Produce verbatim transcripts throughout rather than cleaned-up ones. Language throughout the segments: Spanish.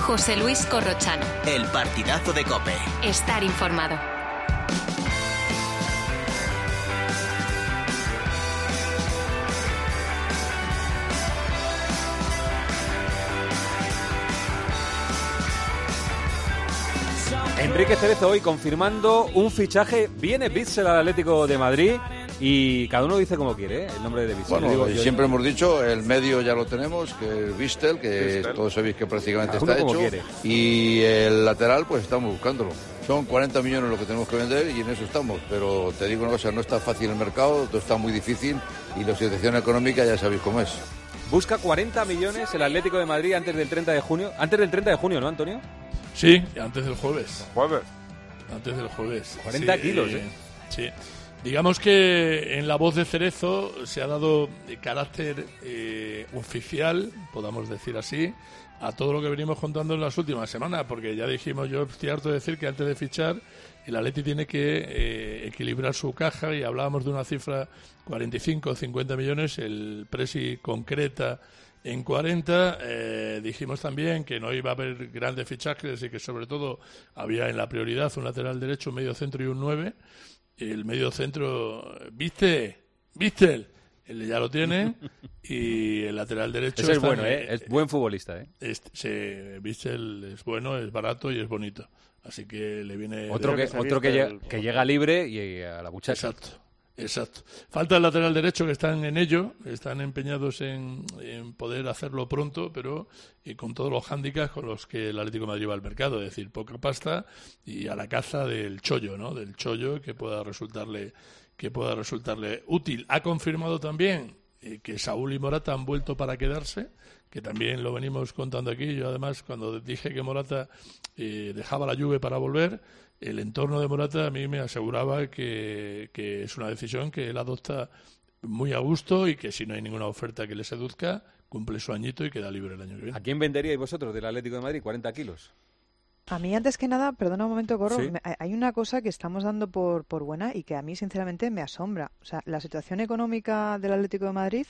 José Luis Corrochano. El partidazo de COPE. Estar informado. Enrique Cerezo hoy confirmando un fichaje. Viene Witsel al Atlético de Madrid y cada uno dice como quiere, ¿eh? El nombre de Witsel. Bueno, digo, siempre hemos dicho, el medio ya lo tenemos, que es Witsel, que Witsel. Todos sabéis que prácticamente cada está hecho. Quiere. Y el lateral, pues estamos buscándolo. Son cuarenta millones lo que tenemos que vender y en eso estamos. Pero te digo una cosa, no está fácil el mercado, todo está muy difícil y la situación económica ya sabéis cómo es. Busca cuarenta millones el Atlético de Madrid antes del treinta de junio. Antes del treinta de junio, ¿no, Antonio? Sí, antes del jueves. ¿Jueves? Antes del jueves. cuarenta sí, kilos, eh, ¿eh? Sí. Digamos que en la voz de Cerezo se ha dado carácter eh, oficial, podamos decir así, a todo lo que venimos contando en las últimas semanas, porque ya dijimos, yo estoy harto de decir que antes de fichar el Atleti tiene que eh, equilibrar su caja y hablábamos de una cifra cuarenta y cinco o cincuenta millones, el Presi concreta en cuarenta, eh, dijimos también que no iba a haber grandes fichajes y que sobre todo había en la prioridad un lateral derecho, un medio centro y un nueve. El medio centro, ¿viste? ¿Viste? Él ya lo tiene y el lateral derecho... Ese es bueno, ¿eh? Es buen futbolista, ¿eh? Este, sí, ¿viste? Es bueno, es barato y es bonito. Así que le viene... Otro que, otro que, llega, que llega libre y a la muchacha. Exacto. Exacto. Falta el lateral derecho, que están en ello, están empeñados en, en poder hacerlo pronto, pero y con todos los hándicaps con los que el Atlético de Madrid va al mercado, es decir, poca pasta y a la caza del chollo, ¿no? Del chollo que pueda resultarle que pueda resultarle útil. Ha confirmado también eh, que Saúl y Morata han vuelto para quedarse, que también lo venimos contando aquí. Yo además, cuando dije que Morata eh, dejaba la Juve para volver, el entorno de Morata a mí me aseguraba que, que es una decisión que él adopta muy a gusto y que si no hay ninguna oferta que le seduzca, cumple su añito y queda libre el año que viene. ¿A quién venderíais vosotros del Atlético de Madrid? cuarenta kilos. A mí, antes que nada, perdona un momento, Corro, ¿Sí? me, hay una cosa que estamos dando por, por buena y que a mí, sinceramente, me asombra. O sea, la situación económica del Atlético de Madrid,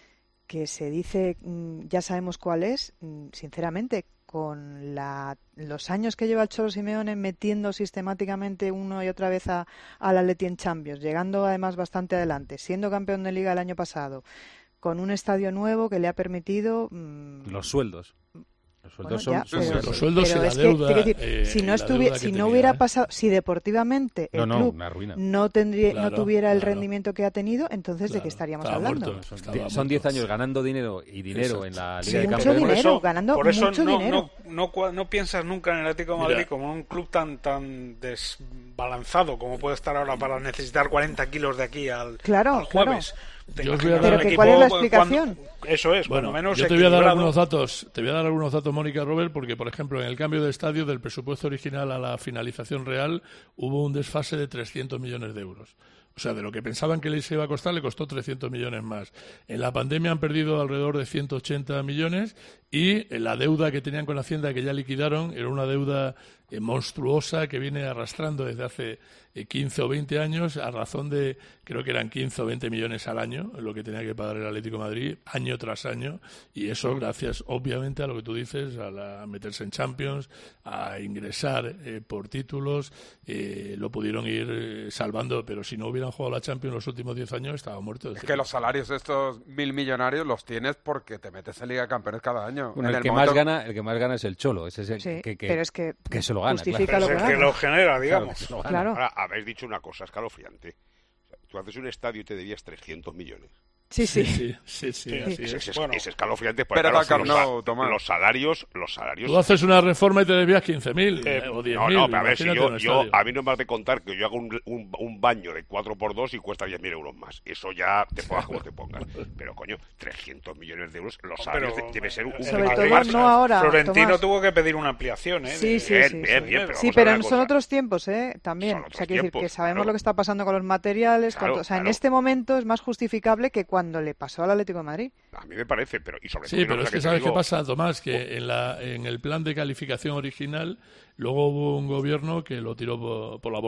que se dice, ya sabemos cuál es, sinceramente, con la, los años que lleva el Cholo Simeone metiendo sistemáticamente uno y otra vez a, al Atleti en Champions, llegando además bastante adelante, siendo campeón de Liga el año pasado, con un estadio nuevo que le ha permitido... Mmm, los sueldos. Los sueldos bueno, son, ya, son pero, los sueldos pero y la es deuda. Que, decir, eh, si no, estuvi- si tenía, no hubiera ¿eh? pasado, si deportivamente el no, no, club una ruina. no tendría, Claro, no tuviera el claro. rendimiento que ha tenido, entonces Claro, ¿de qué estaríamos estaba hablando? muerto, estaba Die- son diez muerto. años ganando dinero y dinero Exacto. en la Sí, Liga de mucho Campeones. dinero, Por eso, ganando por eso mucho no, dinero. No, no, no piensas nunca en el Atlético de Madrid Mira. como un club tan tan desbalanzado como puede estar ahora para necesitar cuarenta kilos de aquí al, Claro, al jueves. claro. Te Yo os voy imaginas a dar- un Pero que equipo ¿cuál es la cuando- explicación? eso es, Bueno, cuando menos yo te voy a dar equilibrado. algunos datos, te voy a dar algunos datos, Mónica, Robert, porque por ejemplo en el cambio de estadio del presupuesto original a la finalización real hubo un desfase de trescientos millones de euros. O sea, de lo que pensaban que les iba a costar, le costó trescientos millones más. En la pandemia han perdido alrededor de ciento ochenta millones y la deuda que tenían con Hacienda, que ya liquidaron, era una deuda eh, monstruosa que viene arrastrando desde hace eh, quince o veinte años, a razón de, creo que eran quince o veinte millones al año, lo que tenía que pagar el Atlético de Madrid, año tras año, y eso gracias, obviamente, a lo que tú dices, a, la, a meterse en Champions, a ingresar eh, por títulos, eh, lo pudieron ir eh, salvando, pero si no hubieran jugado la Champions los últimos diez años, estaba muerto. Es que los salarios de estos mil millonarios los tienes porque te metes en Liga de Campeones cada año. Bueno, En el, el que momento- más gana, el que más gana es el Cholo, ese es el Sí, que, que, pero es que, que se lo gana, justifica claro. Pero lo es que el que gana. lo genera, Claro, digamos. que se lo gana. Claro. Ahora, habéis dicho una cosa escalofriante. O sea, tú haces un estadio y te debías trescientos millones. Sí, sí. Sí, sí, sí, Sí, así sí, es. Es, es- Bueno. es escalofriante. Pero claro, da Camp los, Nou, sa- Tomás. los salarios, los salarios. Tú haces una reforma y te debías quince mil Eh, o diez No, mil. no, pero a ver, si imagínate yo, un yo, estadio. a mí no me has de contar que yo hago un, un, un baño de cuatro por dos y cuesta diez mil euros más. Eso ya te pongas como te pongas. Pero, coño, trescientos millones de euros, los salarios Pero, de- debe ser un... eh, Sobre el todo Madrid, no ahora, Florentino Tomás. tuvo que pedir una ampliación, ¿eh? Sí, de- sí, Bien, sí. bien, sí. bien, pero Sí, vamos a pero ver una son cosa. otros tiempos, ¿eh? También. Son O otros sea, quiero decir tiempos, que sabemos claro. lo que está pasando con los materiales. con Claro, todo. O sea, en claro. este momento es más justificable que cuando le pasó al Atlético de Madrid. A mí me parece, pero... Y sobre Sí, todo una pero cosa es que te ¿sabes digo, qué pasa, Tomás? Que en, la, en el plan de calificación original luego hubo un gobierno que lo tiró por, por la borda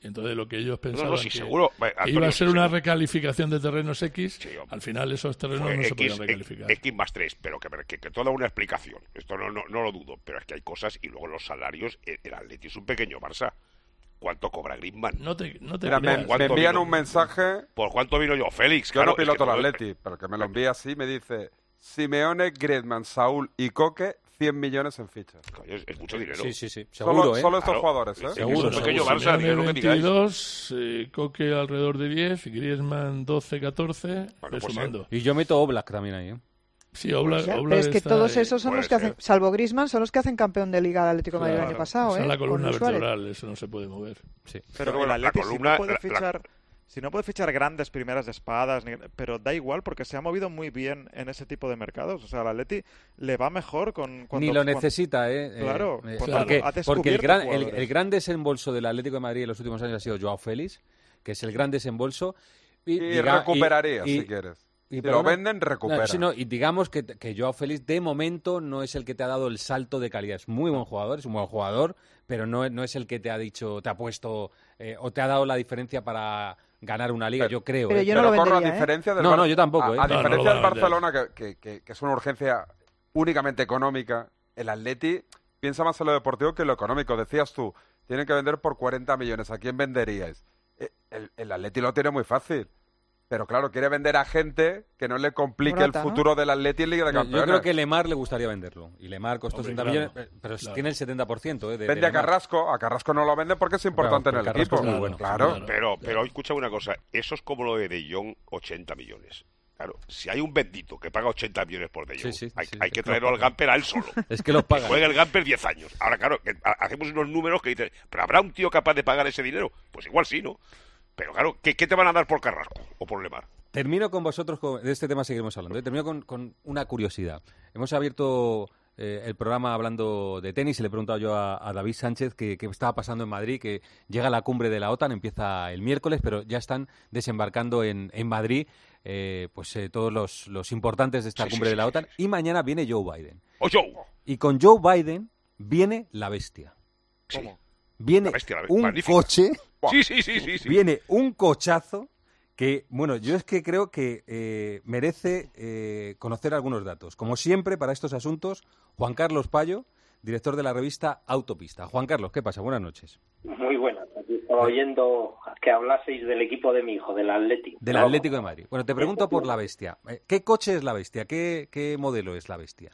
Y entonces lo que ellos pensaban no, no, sí, que, seguro. que Antonio, iba a ser sí, una seguro. recalificación de terrenos X, Sí, al final esos terrenos no X, se podían recalificar. X más tres, pero que, que, que toda una explicación. Esto no, no, no lo dudo, pero es que hay cosas y luego los salarios. El Atleti es un pequeño Barça. ¿Cuánto cobra Griezmann? No te, no te Mira, me, me envían un mensaje. ¿Por cuánto vino yo, Félix? Yo Claro, no piloto es que el no- Atleti, pero que me lo envía así, me dice Simeone, Griezmann, Saúl y Coque, cien millones en fichas. Coño, es, es mucho dinero. Sí, sí, sí. Solo, Seguro, ¿eh? solo estos Claro. jugadores, ¿eh? Sí, Seguro, es un pequeño seguro. Barça, digáis lo que digáis. veintidós, eh, Coque alrededor de diez, Griezmann doce, catorce, Bueno, ve pues, sumando. Y yo meto Oblak también ahí, ¿eh? Sí, Oblak, Ya, Oblak pero es que está todos ahí. esos son Puede los que hacen, ser. salvo Griezmann, son los que hacen campeón de Liga del Atlético de Madrid el Claro, año pasado, esa ¿eh? es la Con columna Luis Suárez. vertebral, eso no se puede mover. Sí. Pero Pero bueno, el la Atleti, si columna- no puede la- la- fichar, si no puede fichar grandes primeras espadas, ni- pero da igual porque se ha movido muy bien en ese tipo de mercados. O sea, al Atleti le va mejor con cuando Ni lo cuando- necesita, ¿eh? Claro, Eh, cuando porque, ha porque el, descubierto gran, el, jugadores. el gran desembolso del Atlético de Madrid en los últimos años ha sido Joao Félix, que es el gran desembolso. Y, Y diga- recuperaría, y- si quieres. y Si perdona, lo venden, recupera. No, sí, no, y digamos que, que Joao Félix de momento no es el que te ha dado el salto de calidad. Es muy buen jugador, es un buen jugador, pero no, no es el que te ha dicho, te ha puesto eh, o te ha dado la diferencia para ganar una liga, Pero- yo creo. pero ¿eh? yo no Pero lo corro a vendería, ¿eh? diferencia del No, Bar- no, yo tampoco, A, ¿eh? a No, no diferencia lo del va a vender. Barcelona, que, que- que- que es una urgencia únicamente económica, el Atleti piensa más en lo deportivo que en lo económico. Decías tú, tienen que vender por cuarenta millones. ¿A quién venderíais? Eh, El, el Atleti lo tiene muy fácil. Pero claro, quiere vender a gente que no le complique Morata, el ¿no? futuro del Atleti en Liga de No, Campeones. yo creo que Lemar le gustaría venderlo. Y Lemar costó Hombre, sesenta claro, millones, pero claro. tiene el setenta por ciento. ¿eh? de- Vende de a Lemar. Carrasco. A Carrasco no lo vende porque es importante Claro, en el porque Carrasco equipo. es muy bueno. Claro. Claro. Pero, pero escucha una cosa, eso es como lo de De Jong, ochenta millones. Claro, si hay un bendito que paga ochenta millones por De Jong, Sí, sí, hay, sí, hay sí, que que traerlo lo al pagan. Gamper a él solo. Es que los Que pagan. juegue el Gamper diez años. Ahora, claro, que ha- hacemos unos números que dicen, ¿pero habrá un tío capaz de pagar ese dinero? Pues igual sí, ¿no? Pero claro, ¿qué, qué te van a dar por Carrasco o por Lemar? Termino con vosotros, con- de este tema seguiremos hablando. ¿eh? Termino con, con una curiosidad. Hemos abierto eh, el programa hablando de tenis y le he preguntado yo a, a David Sánchez qué qué estaba pasando en Madrid, que llega la cumbre de la OTAN, empieza el miércoles, pero ya están desembarcando en, en Madrid eh, pues eh, todos los, los importantes de esta Sí, sí, cumbre sí, de la sí, OTAN sí. y mañana viene Joe Biden. ¡Oh, Joe! Y con Joe Biden viene la bestia. Sí. ¿Cómo? Viene La bestia, la- un magnífica. coche, Sí, sí, sí, sí, sí. viene un cochazo que, bueno, yo es que creo que eh, merece eh, conocer algunos datos. Como siempre, para estos asuntos, Juan Carlos Payo, director de la revista Autopista. Juan Carlos, ¿qué pasa? Buenas noches. Muy buenas. Aquí estaba oyendo que hablaseis del equipo de mi hijo, del Atlético. Del Atlético de Madrid. Bueno, te pregunto por la bestia. Eh, ¿Qué coche es la bestia? ¿Qué, qué modelo es la bestia?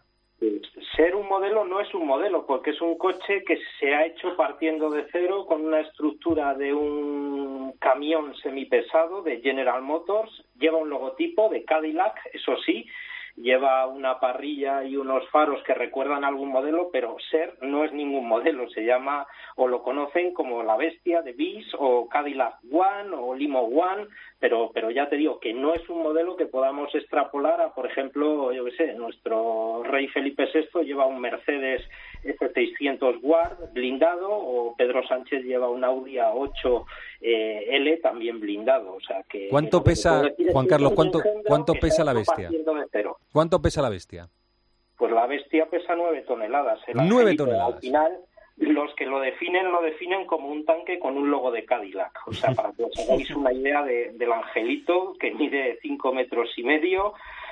Ser un modelo no es un modelo, porque es un coche que se ha hecho partiendo de cero con una estructura de un camión semipesado de General Motors. Lleva un logotipo de Cadillac, eso sí. Lleva una parrilla y unos faros que recuerdan algún modelo, pero Ser no es ningún modelo. Se llama, o lo conocen como la bestia de Bis, o Cadillac One, o Limo One, pero pero ya te digo que no es un modelo que podamos extrapolar a, por ejemplo, yo qué sé, nuestro rey Felipe sexto lleva un Mercedes F seiscientos Ward blindado, o Pedro Sánchez lleva un Audi A ocho eh, L también blindado. O sea que ¿Cuánto lo que pesa, puedo decir es Juan que Carlos, es un cuánto, engendro cuánto que se pesa ha la hecho bestia? partiendo de cero. ¿Cuánto pesa la bestia? Pues la bestia pesa nueve toneladas. El Nueve angelito, toneladas. Al final, los que lo definen, lo definen como un tanque con un logo de Cadillac. O sea, para que os hagáis una idea de, del angelito, que mide cinco metros y medio,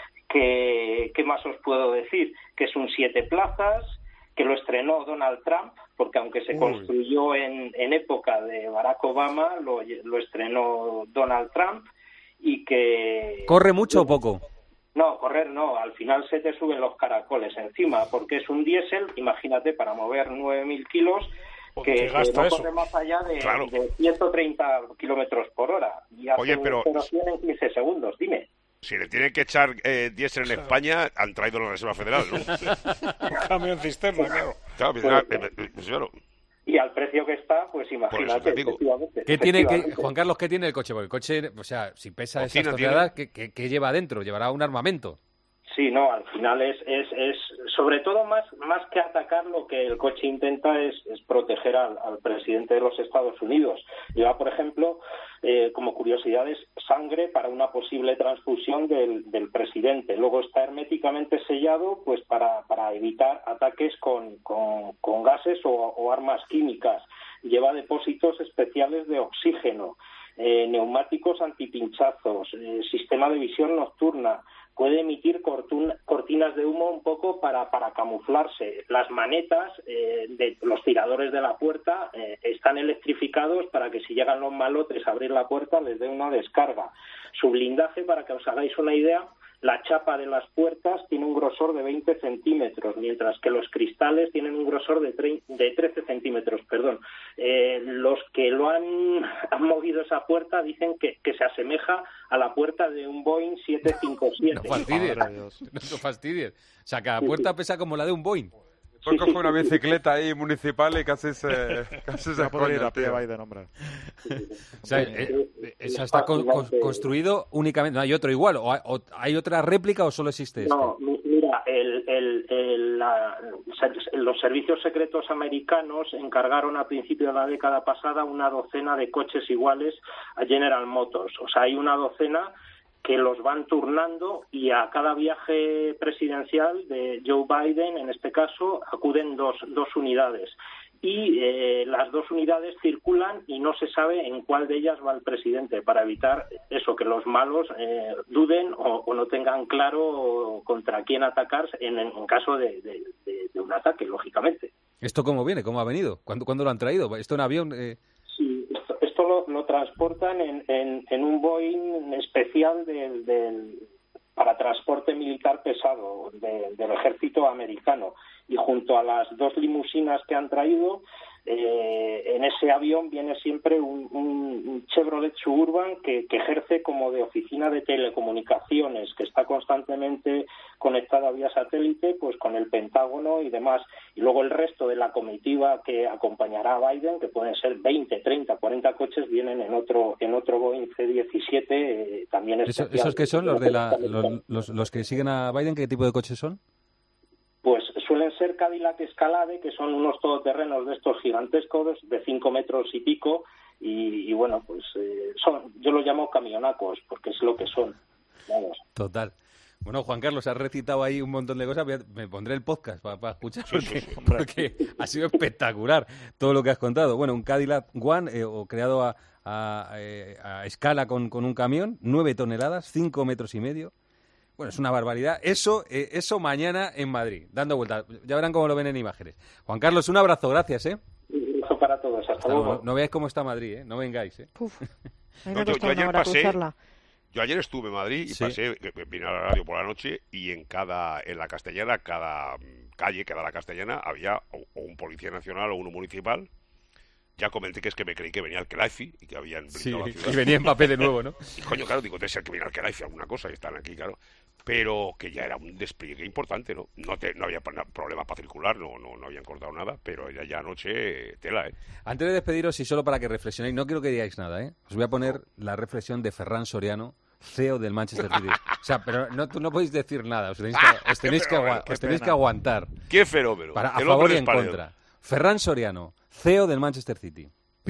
que, ¿qué más os puedo decir? Que es un siete plazas, que lo estrenó Donald Trump, porque aunque se Uy. construyó en, en época de Barack Obama, lo, lo estrenó Donald Trump, y que... ¿Corre mucho o poco? No, correr no, al final se te suben los caracoles encima, porque es un diésel, imagínate, para mover nueve mil kilos, que, ¿Qué que gasta no eso? corre más allá de, Claro. de ciento treinta kilómetros por hora. Y hace Oye, pero- un cien en quince segundos, dime. Si le tienen que echar eh, diésel en España, han traído la Reserva Federal, ¿no? Un camión cisterna, claro. Claro, pues, eh, eh, eh, pues, claro. Y al precio que está, pues Por imagínate. eso te digo. efectivamente, ¿Qué tiene que, efectivamente. Juan Carlos, qué tiene el coche? Porque el coche, o sea, si pesa esas Cocina tiene. toneladas, ¿qué, qué, qué lleva adentro? ¿Llevará un armamento? Sí, no, al final es, es, es sobre todo más, más que atacar, lo que el coche intenta es, es proteger al, al presidente de los Estados Unidos. Lleva, por ejemplo, eh, como curiosidades, sangre para una posible transfusión del, del presidente. Luego está herméticamente sellado, pues para, para evitar ataques con, con, con gases o, o armas químicas. lleva depósitos especiales de oxígeno, eh, neumáticos antipinchazos, eh, sistema de visión nocturna, puede emitir cortuna, cortinas de humo un poco para, para camuflarse. Las manetas eh, de los tiradores de la puerta eh, están electrificados para que si llegan los malotes a abrir la puerta les dé una descarga. Su blindaje, para que os hagáis una idea, la chapa de las puertas tiene un grosor de veinte centímetros, mientras que los cristales tienen un grosor de, tre- de trece centímetros. Perdón. Eh, los que lo han, han movido esa puerta dicen que, que se asemeja a la puerta de un Boeing siete cincuenta y siete. No fastidies, no fastidies. O sea, cada puerta pesa como la de un Boeing. Después coge una bicicleta ahí municipal y casi se, casi se va a poder ir esconde, a pie tío. Biden, hombre. O sea, eh, esa está con- con- construido únicamente. ¿No hay otro igual? ¿O hay, o hay otra réplica o solo existe este? No, mi- mira, el, el, el, la- los servicios secretos americanos encargaron a principios de la década pasada una docena de coches iguales a General Motors. O sea, hay una docena que los van turnando y a cada viaje presidencial de Joe Biden, en este caso, acuden dos, dos unidades. Y eh, las dos unidades circulan y no se sabe en cuál de ellas va el presidente, para evitar eso, que los malos eh, duden o, o no tengan claro contra quién atacar en, en caso de, de, de, de un ataque, lógicamente. ¿Esto cómo viene? ¿Cómo ha venido? ¿Cuándo, ¿cuándo lo han traído? ¿Esto en avión? Eh... Sí, esto, esto lo, lo transportan en, en, en un Boeing especial del, del, para transporte militar pesado de, del ejército americano. Y junto a las dos limusinas que han traído, eh, en ese avión viene siempre un, un, un Chevrolet Suburban que, que ejerce como de oficina de telecomunicaciones, que está constantemente conectada vía satélite pues con el Pentágono y demás. Y luego el resto de la comitiva que acompañará a Biden, que pueden ser veinte, treinta, cuarenta coches, vienen en otro en otro Boeing C diecisiete, eh, también especial. ¿Esos que son los, de la, los, los, los que siguen a Biden? ¿Qué tipo de coches son? Pues suelen ser Cadillac Escalade, que son unos todoterrenos de estos gigantescos, de cinco metros y pico, y, y bueno, pues eh, son, yo los llamo camionacos, porque es lo que son. Vamos. Total. Bueno, Juan Carlos, has recitado ahí un montón de cosas. Me pondré el podcast para, para escuchar, porque, sí, sí, porque ha sido espectacular todo lo que has contado. Bueno, un Cadillac One, eh, o creado a, a, eh, a escala con, con un camión, nueve toneladas, cinco metros y medio. Bueno, es una barbaridad. Eso, eh, eso mañana en Madrid, dando vueltas. Ya verán cómo lo ven en imágenes. Juan Carlos, un abrazo, gracias, ¿eh? Un abrazo para todos, hasta, hasta luego. luego. No, no veáis cómo está Madrid, ¿eh? No vengáis, ¿eh? Uf, a mí No, me yo, costó yo una ayer hora pasé, cruzarla. yo ayer estuve en Madrid y Sí. pasé, que- que vine a la radio por la noche y en cada, en la Castellana, cada mm, calle que da la Castellana había o, o un policía nacional o uno municipal. Ya comenté que es que me creí que venía el Kelaifi y que habían Sí, blindado la ciudad. y venía en papel de nuevo, ¿no? Y coño, claro, digo, debe ser que viene el Kelaifi alguna cosa y están aquí, claro. Pero que ya era un despliegue importante, ¿no? No, te, no había pa- problemas para circular, no, no, no habían cortado nada, pero ya, ya anoche eh, tela, ¿eh? Antes de despediros, y solo para que reflexionéis, no quiero que digáis nada, ¿eh? Os voy a poner la reflexión de Ferran Soriano, C E O del Manchester City. O sea, pero no, no podéis decir nada, os tenéis que, os tenéis que, agua- os tenéis que aguantar. ¡Qué fenómeno! Para, a El favor hombre y en español. contra. Ferran Soriano, C E O del Manchester City.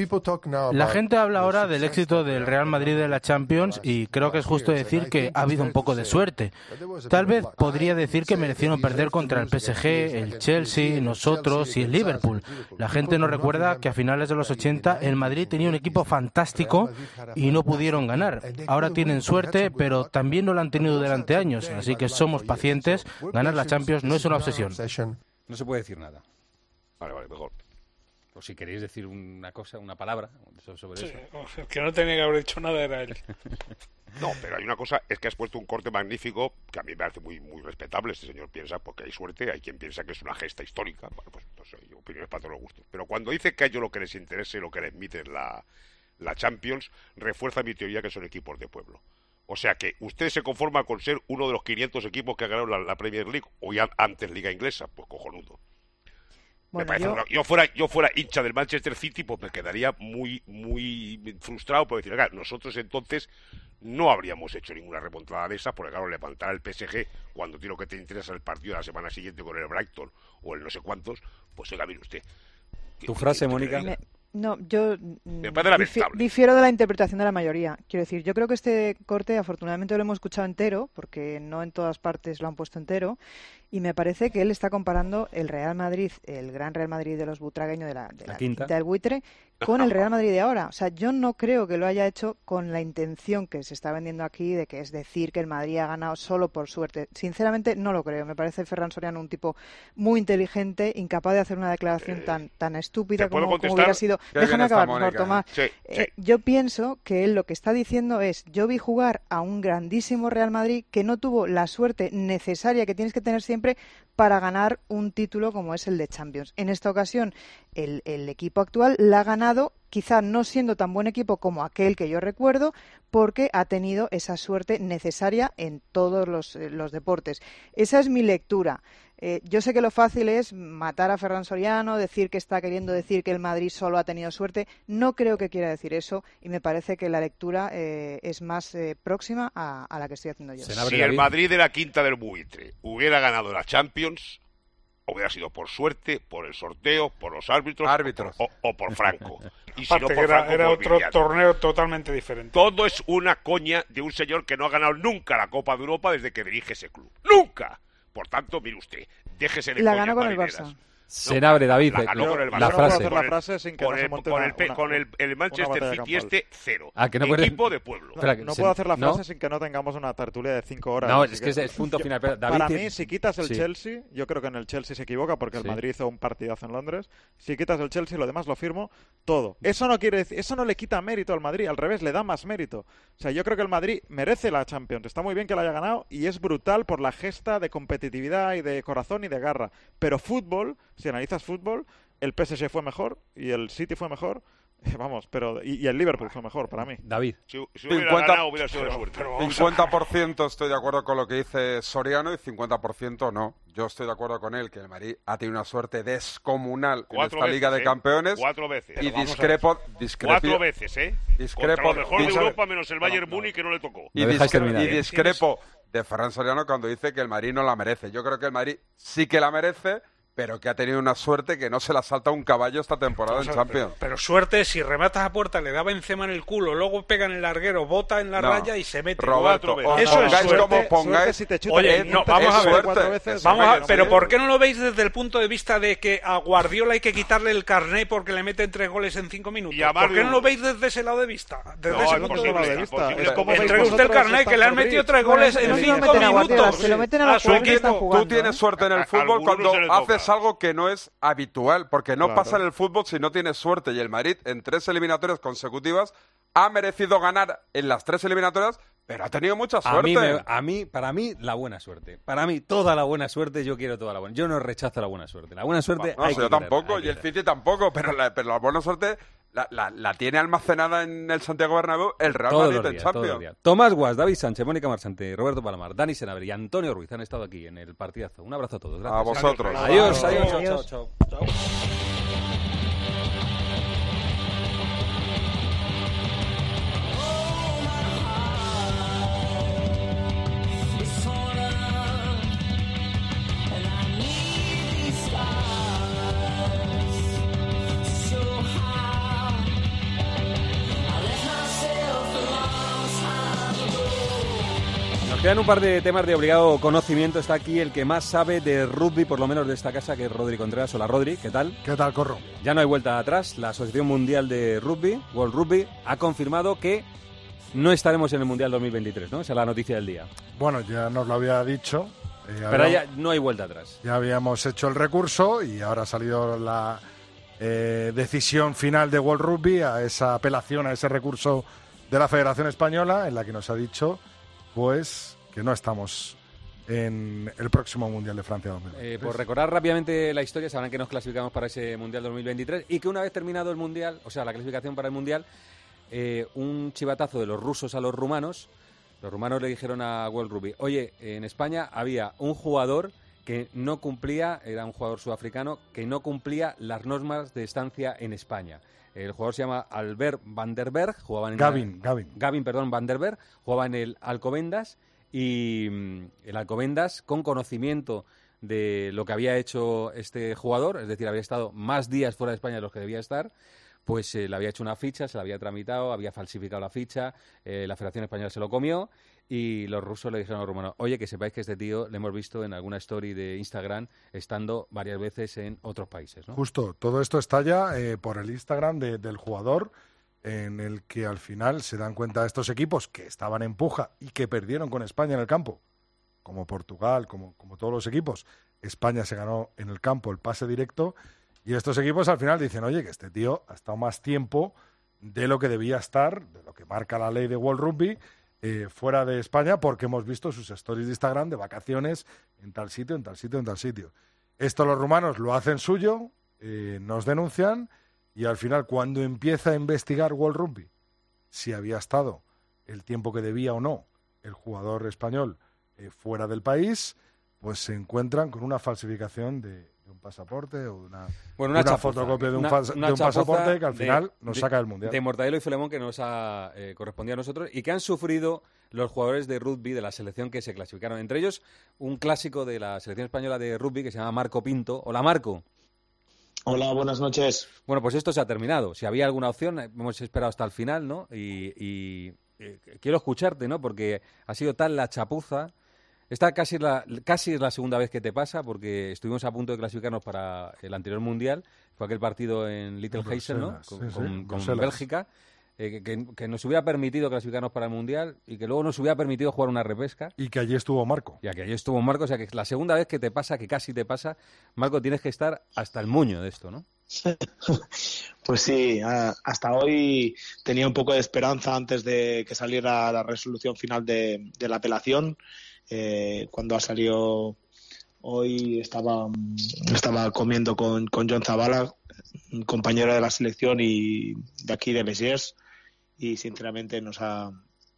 La gente habla ahora del éxito del Real Madrid de la Champions y creo que es justo decir que ha habido un poco de suerte. Tal vez podría decir que merecieron perder contra el P S G, el Chelsea, nosotros y el Liverpool. La gente no recuerda que a finales de los ochenta el Madrid tenía un equipo fantástico y no pudieron ganar. Ahora tienen suerte, pero también no la han tenido durante años, así que somos pacientes. Ganar la Champions no es una obsesión. No se puede decir nada. Vale, vale, mejor. O si queréis decir una cosa, una palabra sobre Sí, eso. el que no tenía que haber hecho nada era él. No, pero hay una cosa, es que has puesto un corte magnífico que a mí me parece muy muy respetable. Este señor piensa, porque hay suerte, hay quien piensa que es una gesta histórica. Bueno, pues no sé, opiniones para todos los gustos. Pero cuando dice que a ellos lo que les interesa y lo que les admite es la, la Champions, refuerza mi teoría que son equipos de pueblo. O sea que usted se conforma con ser uno de los quinientos equipos que ha ganado la, la Premier League o ya antes Liga Inglesa, pues cojonudo. Bueno, Me parece yo- una- yo fuera yo fuera hincha del Manchester City, pues me quedaría muy muy frustrado por decir, "Oiga, nosotros entonces no habríamos hecho ninguna remontada de esas, porque claro, levantar el P S G cuando tiene lo que te interesa el partido de la semana siguiente con el Brighton o el no sé cuántos, pues oiga, mire usted. Tu frase, Mónica. Me, No, yo Me parece lamentable. difiero de la interpretación de la mayoría. Quiero decir, yo creo que este corte afortunadamente lo hemos escuchado entero, porque no en todas partes lo han puesto entero, y me parece que él está comparando el Real Madrid, el gran Real Madrid de los butragueños, de la, de la, la quinta. quinta del buitre, con el Real Madrid de ahora. O sea, yo no creo que lo haya hecho con la intención que se está vendiendo aquí, de que es decir que el Madrid ha ganado solo por suerte. Sinceramente, no lo creo. Me parece Ferran Soriano un tipo muy inteligente, incapaz de hacer una declaración eh, tan, tan estúpida como, como hubiera sido. Déjame acabar, por favor, Tomás. Sí, sí. Eh, yo pienso que él lo que está diciendo es, yo vi jugar a un grandísimo Real Madrid que no tuvo la suerte necesaria que tienes que tener siempre para ganar un título como es el de Champions. En esta ocasión, el, el equipo actual la ha ganado, quizá no siendo tan buen equipo como aquel que yo recuerdo, porque ha tenido esa suerte necesaria en todos los, eh, los deportes. Esa es mi lectura. Eh, yo sé que lo fácil es matar a Ferran Soriano, decir que está queriendo decir que el Madrid solo ha tenido suerte. No creo que quiera decir eso y me parece que la lectura eh, es más eh, próxima a, a la que estoy haciendo yo. Si el Madrid de la quinta del buitre hubiera ganado la Champions, hubiera sido por suerte, por el sorteo, por los árbitros, árbitros. O, o por Franco. Y si no por era, Franco, era por otro torneo totalmente diferente. Todo es una coña de un señor que no ha ganado nunca la Copa de Europa desde que dirige ese club. ¡Nunca! Por tanto, mire usted, déjese de la ganó con el Barça. Senabre, David, la, ganó la, con el la no frase. Puedo hacer la frase sin que con no el, se monte con, una, el, una, con el, el Manchester City este, cero. Ah, que no Equipo puede... de pueblo. No, Espera, no se... puedo hacer la frase ¿no? sin que no tengamos una tertulia de cinco horas. No, es que, que es punto final. Pero David para tiene... mí, si quitas el sí. Chelsea, yo creo que en el Chelsea se equivoca porque el sí. Madrid hizo un partidazo en Londres. Si quitas el Chelsea, lo demás lo firmo todo. Eso no quiere decir, eso no le quita mérito al Madrid, al revés, le da más mérito. O sea, yo creo que el Madrid merece la Champions. Está muy bien que la haya ganado y es brutal por la gesta de competitividad y de corazón y de garra. Pero fútbol, si analizas fútbol, el P S G fue mejor y el City fue mejor, vamos, pero y, y el Liverpool fue mejor para mí. David. Si, si hubiera cincuenta, ganado, hubiera sido de suerte. cincuenta por ciento estoy de acuerdo con lo que dice Soriano y cincuenta por ciento no. Yo estoy de acuerdo con él que el Madrid ha tenido una suerte descomunal Cuatro en esta veces, Liga de ¿eh? Campeones. Cuatro veces. Y discrepo, discrepo. Cuatro veces, ¿eh? Discrepo. Contra lo mejor de discrepo, Europa menos el Bayern Múnich que no le tocó. Y, discrepo, terminar, y discrepo de Ferran Soriano cuando dice que el Madrid no la merece. Yo creo que el Madrid sí que la merece, pero que ha tenido una suerte que no se la salta un caballo esta temporada, o sea, en Champions. Pero, pero suerte, si rematas a puerta, le da Benzema en el culo, luego pega en el larguero, bota en la no, raya y se mete. Roberto, cuatro veces. Eso es suerte. Como pongáis, si te Oye, no, vamos a ver. Suerte. Vamos a, pero ¿por qué no lo veis desde el punto de vista de que a Guardiola hay que quitarle el carné porque le meten tres goles en cinco minutos? ¿Por qué no lo veis desde ese lado de vista? Desde no, ese punto de vista. Es como entregue usted el carné que le han metido tres goles en cinco minutos. Se lo meten a los jugadores que están jugando. Tú tienes suerte en el fútbol cuando haces algo que no es habitual, porque no claro. pasa en el fútbol si no tienes suerte, y el Madrid en tres eliminatorias consecutivas ha merecido ganar en las tres eliminatorias, pero ha tenido mucha suerte. A mí, me, a mí, para mí, la buena suerte. Para mí, toda la buena suerte, yo quiero toda la buena. Yo no rechazo la buena suerte. La buena suerte no, hay no, que yo tampoco, quererla, y el City tampoco, pero la, pero la buena suerte la, la, la tiene almacenada en el Santiago Bernabéu el Real todos Madrid los en días, Champions. todos los días. Tomás Guas, David Sánchez, Mónica Marsante, Roberto Palomar, Dani Senabre y Antonio Ruiz han estado aquí en el partidazo. Un abrazo a todos. Gracias. A vosotros. Adiós, adiós, adiós. chao, chao, chao. Quedan un par de temas de obligado conocimiento. Está aquí el que más sabe de rugby, por lo menos de esta casa, que es Rodri Contreras. Hola, Rodri, ¿qué tal? ¿Qué tal, Corro? Ya no hay vuelta atrás. La Asociación Mundial de Rugby, World Rugby, ha confirmado que no estaremos en el Mundial dos mil veintitrés, ¿no? Esa es la noticia del día. Bueno, ya nos lo había dicho. Eh, Pero ya no hay vuelta atrás. Ya habíamos hecho el recurso y ahora ha salido la eh, decisión final de World Rugby a esa apelación, a ese recurso de la Federación Española, en la que nos ha dicho, pues, que no estamos en el próximo Mundial de Francia dos mil veintitrés. Eh, por recordar rápidamente la historia, sabrán que nos clasificamos para ese Mundial dos mil veintitrés y que una vez terminado el Mundial, o sea, la clasificación para el Mundial, eh, un chivatazo de los rusos a los rumanos, los rumanos le dijeron a World Rugby, oye, en España había un jugador que no cumplía, era un jugador sudafricano, que no cumplía las normas de estancia en España. El jugador se llama Albert Van der Berg, jugaba en Gavin, el, Gavin. Gavin, perdón, Van der Berg, jugaba en el Alcobendas. Y el Alcobendas, con conocimiento de lo que había hecho este jugador, es decir, había estado más días fuera de España de los que debía estar, pues eh, le había hecho una ficha, se la había tramitado, había falsificado la ficha, eh, la Federación Española se lo comió y los rusos le dijeron a los rumanos, oye, que sepáis que este tío le hemos visto en alguna story de Instagram estando varias veces en otros países, ¿no? Justo, todo esto estalla eh, por el Instagram de, del jugador, en el que al final se dan cuenta estos equipos que estaban en puja y que perdieron con España en el campo, como Portugal, como, como todos los equipos. España se ganó en el campo el pase directo y estos equipos al final dicen, oye, que este tío ha estado más tiempo de lo que debía estar, de lo que marca la ley de World Rugby, eh, fuera de España, porque hemos visto sus stories de Instagram de vacaciones en tal sitio, en tal sitio, en tal sitio. Esto los rumanos lo hacen suyo, eh, nos denuncian y al final cuando empieza a investigar World Rugby si había estado el tiempo que debía o no el jugador español eh, fuera del país, pues se encuentran con una falsificación de, de un pasaporte o una, bueno, una, una chapuza, fotocopia de un, una, fals, una de un pasaporte que al de, final nos de, saca del Mundial. De Mortadelo y Filemón, que nos ha eh, correspondido a nosotros y que han sufrido los jugadores de rugby de la selección que se clasificaron. Entre ellos, un clásico de la selección española de rugby que se llama Marco Pinto. Hola, Marco. Hola, buenas noches. Bueno, pues esto se ha terminado. Si había alguna opción, hemos esperado hasta el final, ¿no? Y, y eh, quiero escucharte, ¿no? Porque ha sido tal la chapuza. Esta casi, la, casi es la segunda vez que te pasa, porque estuvimos a punto de clasificarnos para el anterior Mundial. Fue aquel partido en Little Hazel, ¿no? Con, sí, con, sí, con Bélgica. Eh, que, que nos hubiera permitido clasificarnos para el Mundial y que luego nos hubiera permitido jugar una repesca. Y que allí estuvo Marco. Y que allí estuvo Marco, o sea que la segunda vez que te pasa, que casi te pasa, Marco, tienes que estar hasta el moño de esto, ¿no? Pues sí, hasta hoy tenía un poco de esperanza antes de que saliera la resolución final de, de la apelación. Eh, cuando ha salido hoy estaba, estaba comiendo con, con John Zabala, un compañero de la selección y de aquí de Besiers, y sinceramente nos ha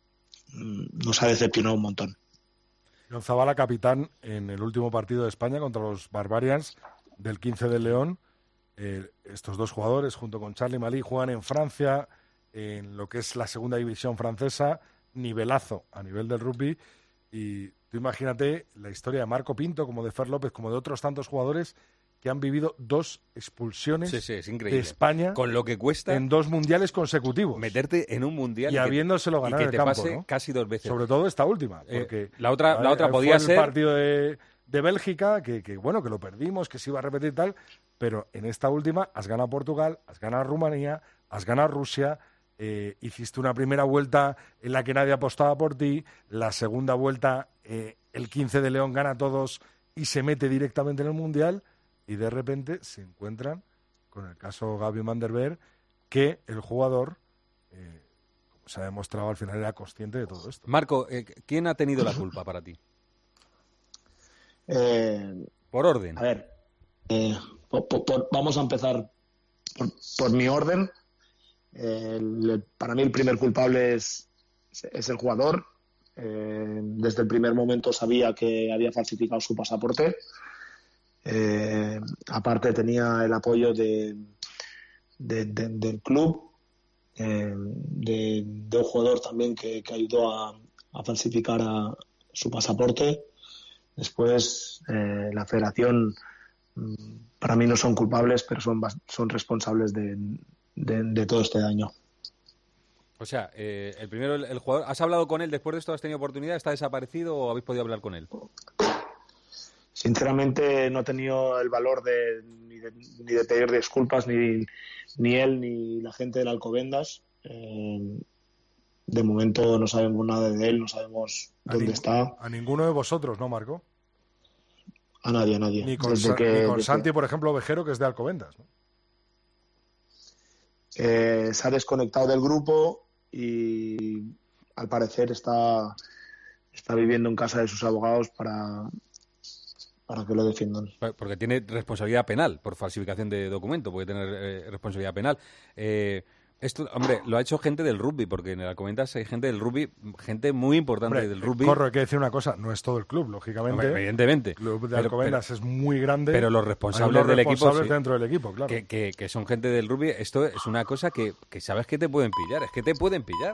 nos ha decepcionado un montón. John Zabala, capitán en el último partido de España contra los Barbarians del quince de León. Eh, estos dos jugadores, junto con Charlie Malí, juegan en Francia, en lo que es la segunda división francesa, nivelazo a nivel del rugby. Y tú imagínate la historia de Marco Pinto, como de Fer López, como de otros tantos jugadores que han vivido dos expulsiones sí, sí, es de España con lo que cuesta en dos mundiales consecutivos. Meterte en un mundial y que, habiéndoselo ganado y que en te el campo, pase ¿no? casi dos veces. Sobre todo esta última, porque eh, la otra, la otra fue podía el ser el partido de, de Bélgica, que, que bueno, que lo perdimos, que se iba a repetir y tal, pero en esta última has ganado Portugal, has ganado Rumanía, has ganado Rusia. Eh, hiciste una primera vuelta en la que nadie apostaba por ti, la segunda vuelta eh, el quince de León gana a todos y se mete directamente en el Mundial, y de repente se encuentran con el caso Gabi Van der Beer, que el jugador, eh, como se ha demostrado al final, era consciente de todo esto. Marco, eh, ¿quién ha tenido la culpa para ti? Eh, por orden. A ver, eh, por, por, vamos a empezar por, por mi orden. El, para mí el primer culpable es, es el jugador. Eh, desde el primer momento sabía que había falsificado su pasaporte. Eh, aparte tenía el apoyo de, de, de, del club, eh, de, de un jugador también que, que ayudó a, a falsificar a su pasaporte. Después eh, la federación, para mí no son culpables, pero son, son responsables de, de, de todo este daño. O sea, eh, el primero, el, el jugador, ¿has hablado con él después de esto? ¿Has tenido oportunidad? ¿Está desaparecido o habéis podido hablar con él? Sinceramente no he tenido el valor de ni de, ni de pedir disculpas, ni, ni él ni la gente del Alcobendas. Eh, de momento no sabemos nada de él, no sabemos dónde está. A ninguno de vosotros, ¿no, Marco? A nadie, a nadie. Ni con, Sa que, ni con desde... Santi, por ejemplo, Ovejero, que es de Alcobendas, ¿no? Eh, se ha desconectado del grupo y al parecer está, está viviendo en casa de sus abogados para... para que lo defiendan. Porque tiene responsabilidad penal por falsificación de documento, puede tener eh, responsabilidad penal. Eh, esto, hombre, lo ha hecho gente del rugby, porque en el Alcobendas hay gente del rugby, gente muy importante hombre, del rugby. Corro, hay que decir una cosa, no es todo el club, lógicamente. Hombre, evidentemente. El club de pero, Alcobendas pero, es muy grande. Pero los responsables los del responsables equipo, sí, dentro del equipo, claro. Que, que, que son gente del rugby, esto es una cosa que, que sabes que te pueden pillar, es que te pueden pillar.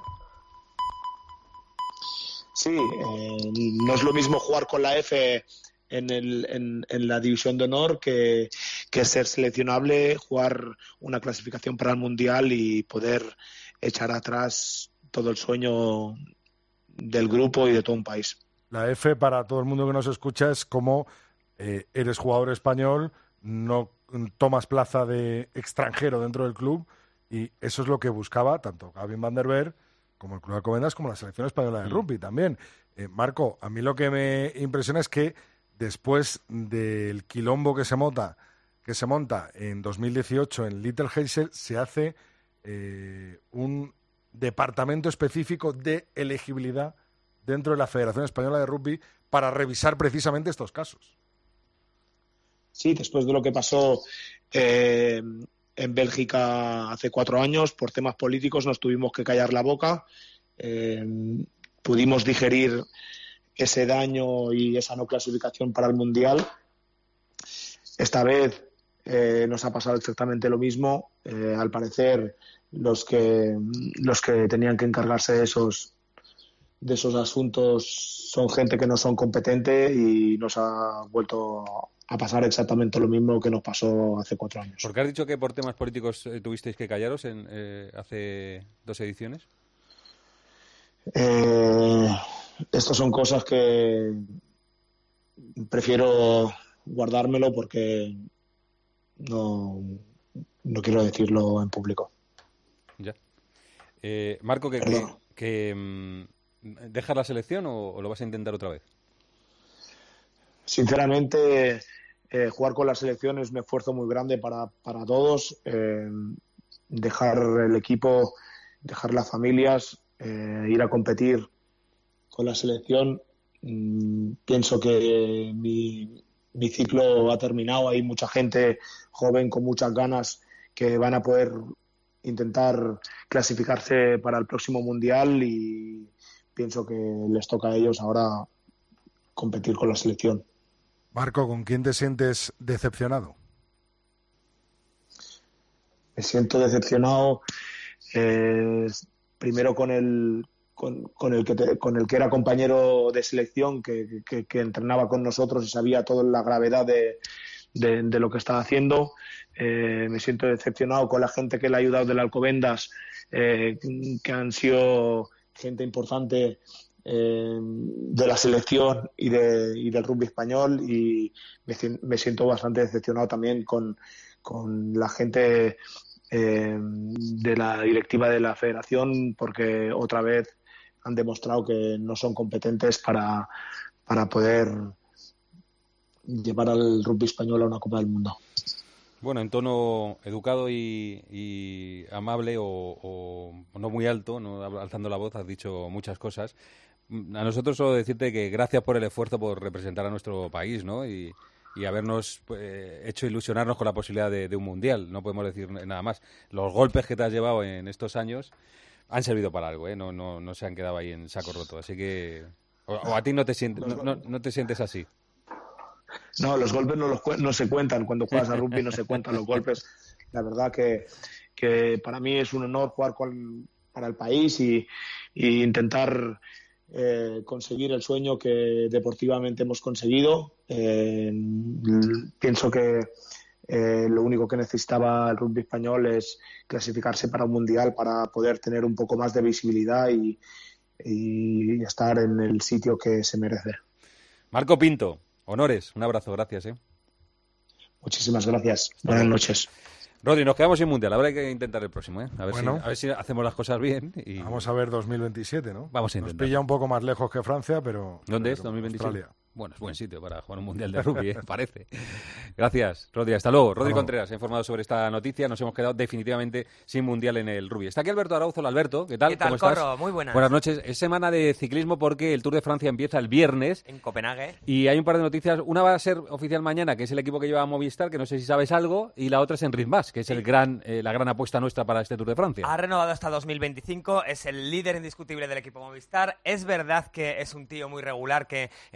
Sí, eh, no es lo mismo jugar con la F en, el, en, en la división de honor que, que ser seleccionable, jugar una clasificación para el Mundial y poder echar atrás todo el sueño del grupo y de todo un país. La F, para todo el mundo que nos escucha, es como eh, eres jugador español, no tomas plaza de extranjero dentro del club, y eso es lo que buscaba tanto Gavin Van der Berg como el Club Alcobendas como la selección española de rugby también. Eh, Marco, a mí lo que me impresiona es que después del quilombo que se monta, que se monta en dos mil dieciocho en Little Hazel, se hace eh, un departamento específico de elegibilidad dentro de la Federación Española de Rugby para revisar precisamente estos casos. Sí, después de lo que pasó eh, en Bélgica hace cuatro años, por temas políticos nos tuvimos que callar la boca. Eh, pudimos digerir ese daño y esa no clasificación para el Mundial. Esta vez eh, nos ha pasado exactamente lo mismo. Eh, al parecer, los que los que tenían que encargarse de esos de esos asuntos son gente que no son competente y nos ha vuelto a pasar exactamente lo mismo que nos pasó hace cuatro años. ¿Por qué has dicho que por temas políticos eh, tuvisteis que callaros en, eh, hace dos ediciones? Eh, estas son cosas que prefiero guardármelo porque no, no quiero decirlo en público. Ya. Eh, Marco, que, que, que mm, ¿dejas la selección o, o lo vas a intentar otra vez? Sinceramente, eh, jugar con la selección es un esfuerzo muy grande para, para todos. Eh, dejar el equipo, dejar las familias, eh, ir a competir con la selección. Mm, pienso que mi, mi ciclo ha terminado. Hay mucha gente joven con muchas ganas que van a poder intentar clasificarse para el próximo Mundial y pienso que les toca a ellos ahora competir con la selección. Marco, ¿con quién te sientes decepcionado? Me siento decepcionado eh, primero con el con, con el que te, con el que era compañero de selección que, que, que entrenaba con nosotros y sabía toda la gravedad de, de, de lo que estaba haciendo. Eh, me siento decepcionado con la gente que le ha ayudado del Alcobendas, eh, que han sido gente importante Eh, de la selección y, de, y del rugby español, y me, me siento bastante decepcionado también con, con la gente eh, de la directiva de la federación, porque otra vez han demostrado que no son competentes para, para poder llevar al rugby español a una Copa del Mundo. Bueno, en tono educado y, y amable o, o no muy alto, no alzando la voz, has dicho muchas cosas. A nosotros solo decirte que gracias por el esfuerzo por representar a nuestro país, ¿no? Y, y habernos pues, hecho ilusionarnos con la posibilidad de, de un mundial. No podemos decir nada más. Los golpes que te has llevado en estos años han servido para algo, ¿eh? No, no, no se han quedado ahí en saco roto. Así que... O, o a ti no te sientes, no, no, no te sientes así. No, los golpes no, los, no se cuentan. Cuando juegas a rugby no se cuentan los golpes. La verdad que, que para mí es un honor jugar con, para el país y, y intentar... Eh, conseguir el sueño que deportivamente hemos conseguido. Eh, pienso que eh, lo único que necesitaba el rugby español es clasificarse para un mundial para poder tener un poco más de visibilidad y, y estar en el sitio que se merece. Marco Pinto, honores, un abrazo, gracias. ¿eh? Muchísimas gracias, buenas noches. Rodri, nos quedamos sin mundial. Ahora hay que intentar el próximo, ¿eh? A ver, bueno, si, a ver si hacemos las cosas bien. Y... Vamos a ver dos mil veintisiete, ¿no? Vamos a intentar. Nos pilla un poco más lejos que Francia, pero... ¿Dónde pero es? ¿dos mil veintisiete? Australia. Bueno, es buen sitio para jugar un mundial de rugby, ¿eh? Parece. Gracias, Rodri. Hasta luego. Rodri Hasta Contreras ha informado sobre esta noticia. Nos hemos quedado definitivamente sin mundial en el rugby. Está aquí Alberto Arauzo. Hola, Alberto. ¿Qué tal? ¿Qué tal, ¿Cómo Corro? estás? Muy buenas. Buenas noches. Es semana de ciclismo porque el Tour de Francia empieza el viernes. En Copenhague. Y hay un par de noticias. Una va a ser oficial mañana, que es el equipo que lleva a Movistar, que no sé si sabes algo. Y la otra es Enric Mas, que es el gran, eh, la gran apuesta nuestra para este Tour de Francia. Ha renovado hasta dos mil veinticinco. Es el líder indiscutible del equipo Movistar. Es verdad que es un tío muy regular, que en las grandes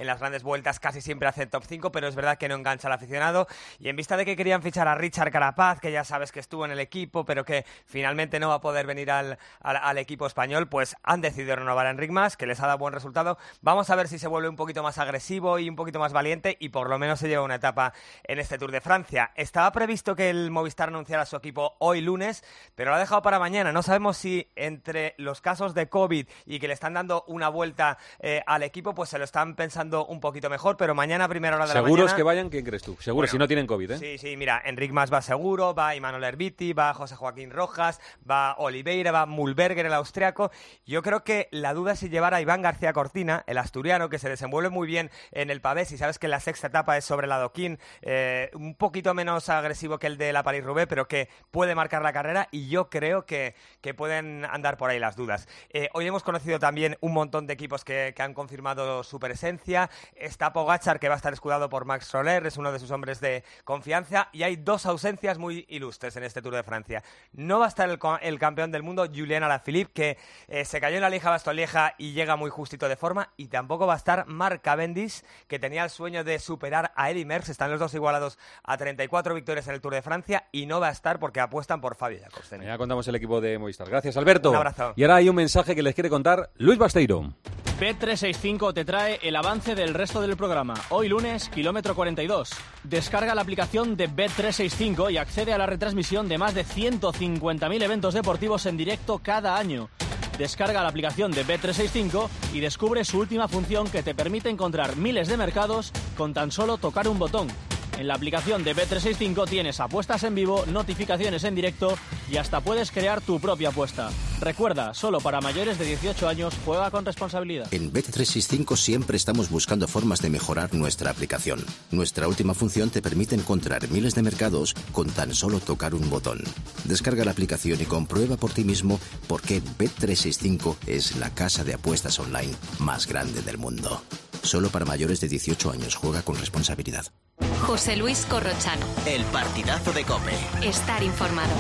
vueltas casi siempre hace top cinco, pero es verdad que no engancha al aficionado. Y en vista de que querían fichar a Richard Carapaz, que ya sabes que estuvo en el equipo, pero que finalmente no va a poder venir al, al, al equipo español, pues han decidido renovar a Enric Mas, que les ha dado buen resultado. Vamos a ver si se vuelve un poquito más agresivo y un poquito más valiente y por lo menos se lleva una etapa en este Tour de Francia. Estaba previsto que el Movistar anunciara su equipo hoy lunes, pero lo ha dejado para mañana. No sabemos si entre los casos de COVID y que le están dando una vuelta eh, al equipo, pues se lo están pensando un poquito mejor, pero mañana a primera hora de la mañana... ¿Seguros que vayan? ¿Quién crees tú? Seguro, Bueno, si no tienen COVID, ¿eh? Sí, sí, mira, Enric Mas va seguro, va Imanol Erviti, va José Joaquín Rojas, va Oliveira, va Mühlberger, el austriaco. Yo creo que la duda es si llevar a Iván García Cortina, el asturiano, que se desenvuelve muy bien en el pavé. Si sabes que la sexta etapa es sobre el adoquín, eh, un poquito menos agresivo que el de la París-Roubaix, pero que puede marcar la carrera, y yo creo que, que pueden andar por ahí las dudas. Eh, hoy hemos conocido también un montón de equipos que, que han confirmado su presencia. Está Pogačar, que va a estar escudado por Max Soler, es uno de sus hombres de confianza, y hay dos ausencias muy ilustres en este Tour de Francia. No va a estar el, el campeón del mundo, Julian Alaphilippe, que eh, se cayó en la Lieja-Bastogne-Lieja y llega muy justito de forma, y tampoco va a estar Mark Cavendish, que tenía el sueño de superar a Eddy Merckx. Están los dos igualados a treinta y cuatro victorias en el Tour de Francia, y no va a estar porque apuestan por Fabio Jacobsen. Ya contamos el equipo de Movistar. Gracias, Alberto. Un abrazo. Y ahora hay un mensaje que les quiere contar Luis Basteiro. Bet trescientos sesenta y cinco te trae el avance del resto del programa. Hoy lunes, kilómetro cuarenta y dos. Descarga la aplicación de Bet trescientos sesenta y cinco y accede a la retransmisión de más de ciento cincuenta mil eventos deportivos en directo cada año. Descarga la aplicación de Bet trescientos sesenta y cinco y descubre su última función, que te permite encontrar miles de mercados con tan solo tocar un botón. En la aplicación de Bet trescientos sesenta y cinco tienes apuestas en vivo, notificaciones en directo y hasta puedes crear tu propia apuesta. Recuerda, solo para mayores de dieciocho años, juega con responsabilidad. En Bet trescientos sesenta y cinco siempre estamos buscando formas de mejorar nuestra aplicación. Nuestra última función te permite encontrar miles de mercados con tan solo tocar un botón. Descarga la aplicación y comprueba por ti mismo por qué Bet trescientos sesenta y cinco es la casa de apuestas online más grande del mundo. Solo para mayores de dieciocho años, juega con responsabilidad. José Luis Corrochano. El partidazo de COPE. Estar informado.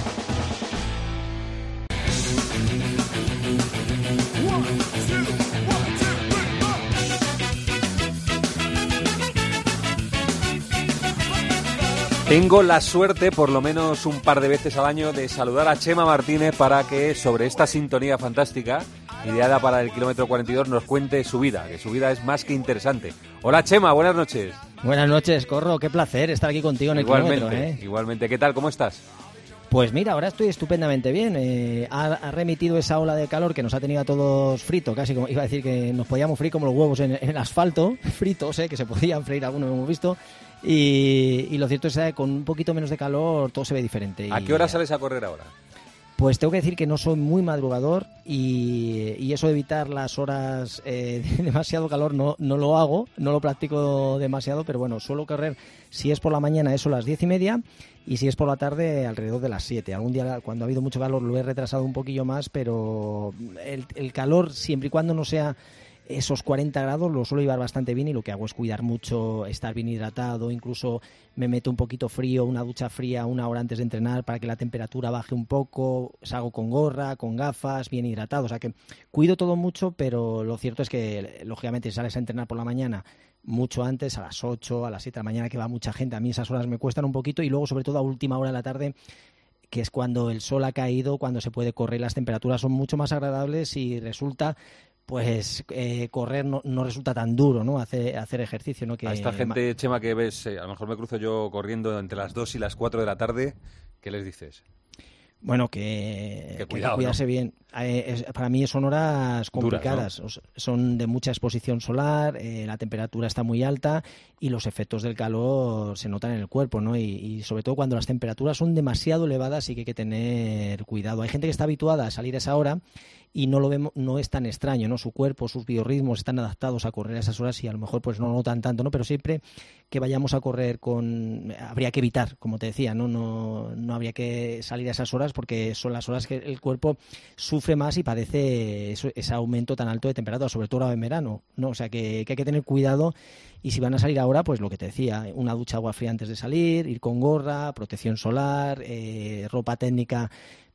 Tengo la suerte, por lo menos un par de veces al año, de saludar a Chema Martínez para que sobre esta sintonía fantástica, ideada para el kilómetro cuarenta y dos, nos cuente su vida, que su vida es más que interesante. Hola Chema, buenas noches. Buenas noches, Corro, qué placer estar aquí contigo en el igualmente, kilómetro, ¿eh? Igualmente, ¿qué tal? ¿Cómo estás? Pues mira, ahora estoy estupendamente bien. Eh, ha, ha remitido esa ola de calor que nos ha tenido a todos fritos, casi como iba a decir que nos podíamos freír como los huevos en, en el asfalto, fritos, eh, que se podían freír, algunos hemos visto. Y, y lo cierto es que con un poquito menos de calor todo se ve diferente. ¿A y, qué hora sales a correr ahora? Pues tengo que decir que no soy muy madrugador y, y eso de evitar las horas eh, de demasiado calor no, no lo hago, no lo practico demasiado, pero bueno, suelo correr, si es por la mañana, eso a las diez y media, y si es por la tarde, alrededor de las siete. Algún día, cuando ha habido mucho calor, lo he retrasado un poquillo más, pero el, el calor, siempre y cuando no sea esos cuarenta grados, lo suelo llevar bastante bien, y lo que hago es cuidar mucho, estar bien hidratado, incluso me meto un poquito frío, una ducha fría una hora antes de entrenar para que la temperatura baje un poco, salgo con gorra, con gafas, bien hidratado, o sea que cuido todo mucho, pero lo cierto es que lógicamente si sales a entrenar por la mañana mucho antes, a las ocho, a las siete de la mañana, que va mucha gente, a mí esas horas me cuestan un poquito, y luego sobre todo a última hora de la tarde, que es cuando el sol ha caído, cuando se puede correr, las temperaturas son mucho más agradables y resulta pues eh, correr no, no resulta tan duro, ¿no? Hacer, hacer ejercicio, ¿no? Que, a esta gente, Chema, que ves, eh, a lo mejor me cruzo yo corriendo entre las dos y las cuatro de la tarde, ¿qué les dices? Bueno, que, que, cuidado, que cuidarse, ¿no? Bien. Eh, es, para mí son horas complicadas, duras, ¿no? Son de mucha exposición solar, eh, la temperatura está muy alta y los efectos del calor se notan en el cuerpo, ¿no? Y, y sobre todo cuando las temperaturas son demasiado elevadas, sí que hay que tener cuidado. Hay gente que está habituada a salir a esa hora y no lo vemos, no es tan extraño, ¿no? Su cuerpo, sus biorritmos están adaptados a correr a esas horas y a lo mejor pues no notan tanto, ¿no? Pero siempre que vayamos a correr con, habría que evitar, como te decía, ¿no? No, no habría que salir a esas horas porque son las horas que el cuerpo sufre más y padece eso, ese aumento tan alto de temperatura, sobre todo ahora en verano, ¿no? O sea que, que hay que tener cuidado, y si van a salir ahora, pues lo que te decía, una ducha agua fría antes de salir, ir con gorra, protección solar, eh, ropa técnica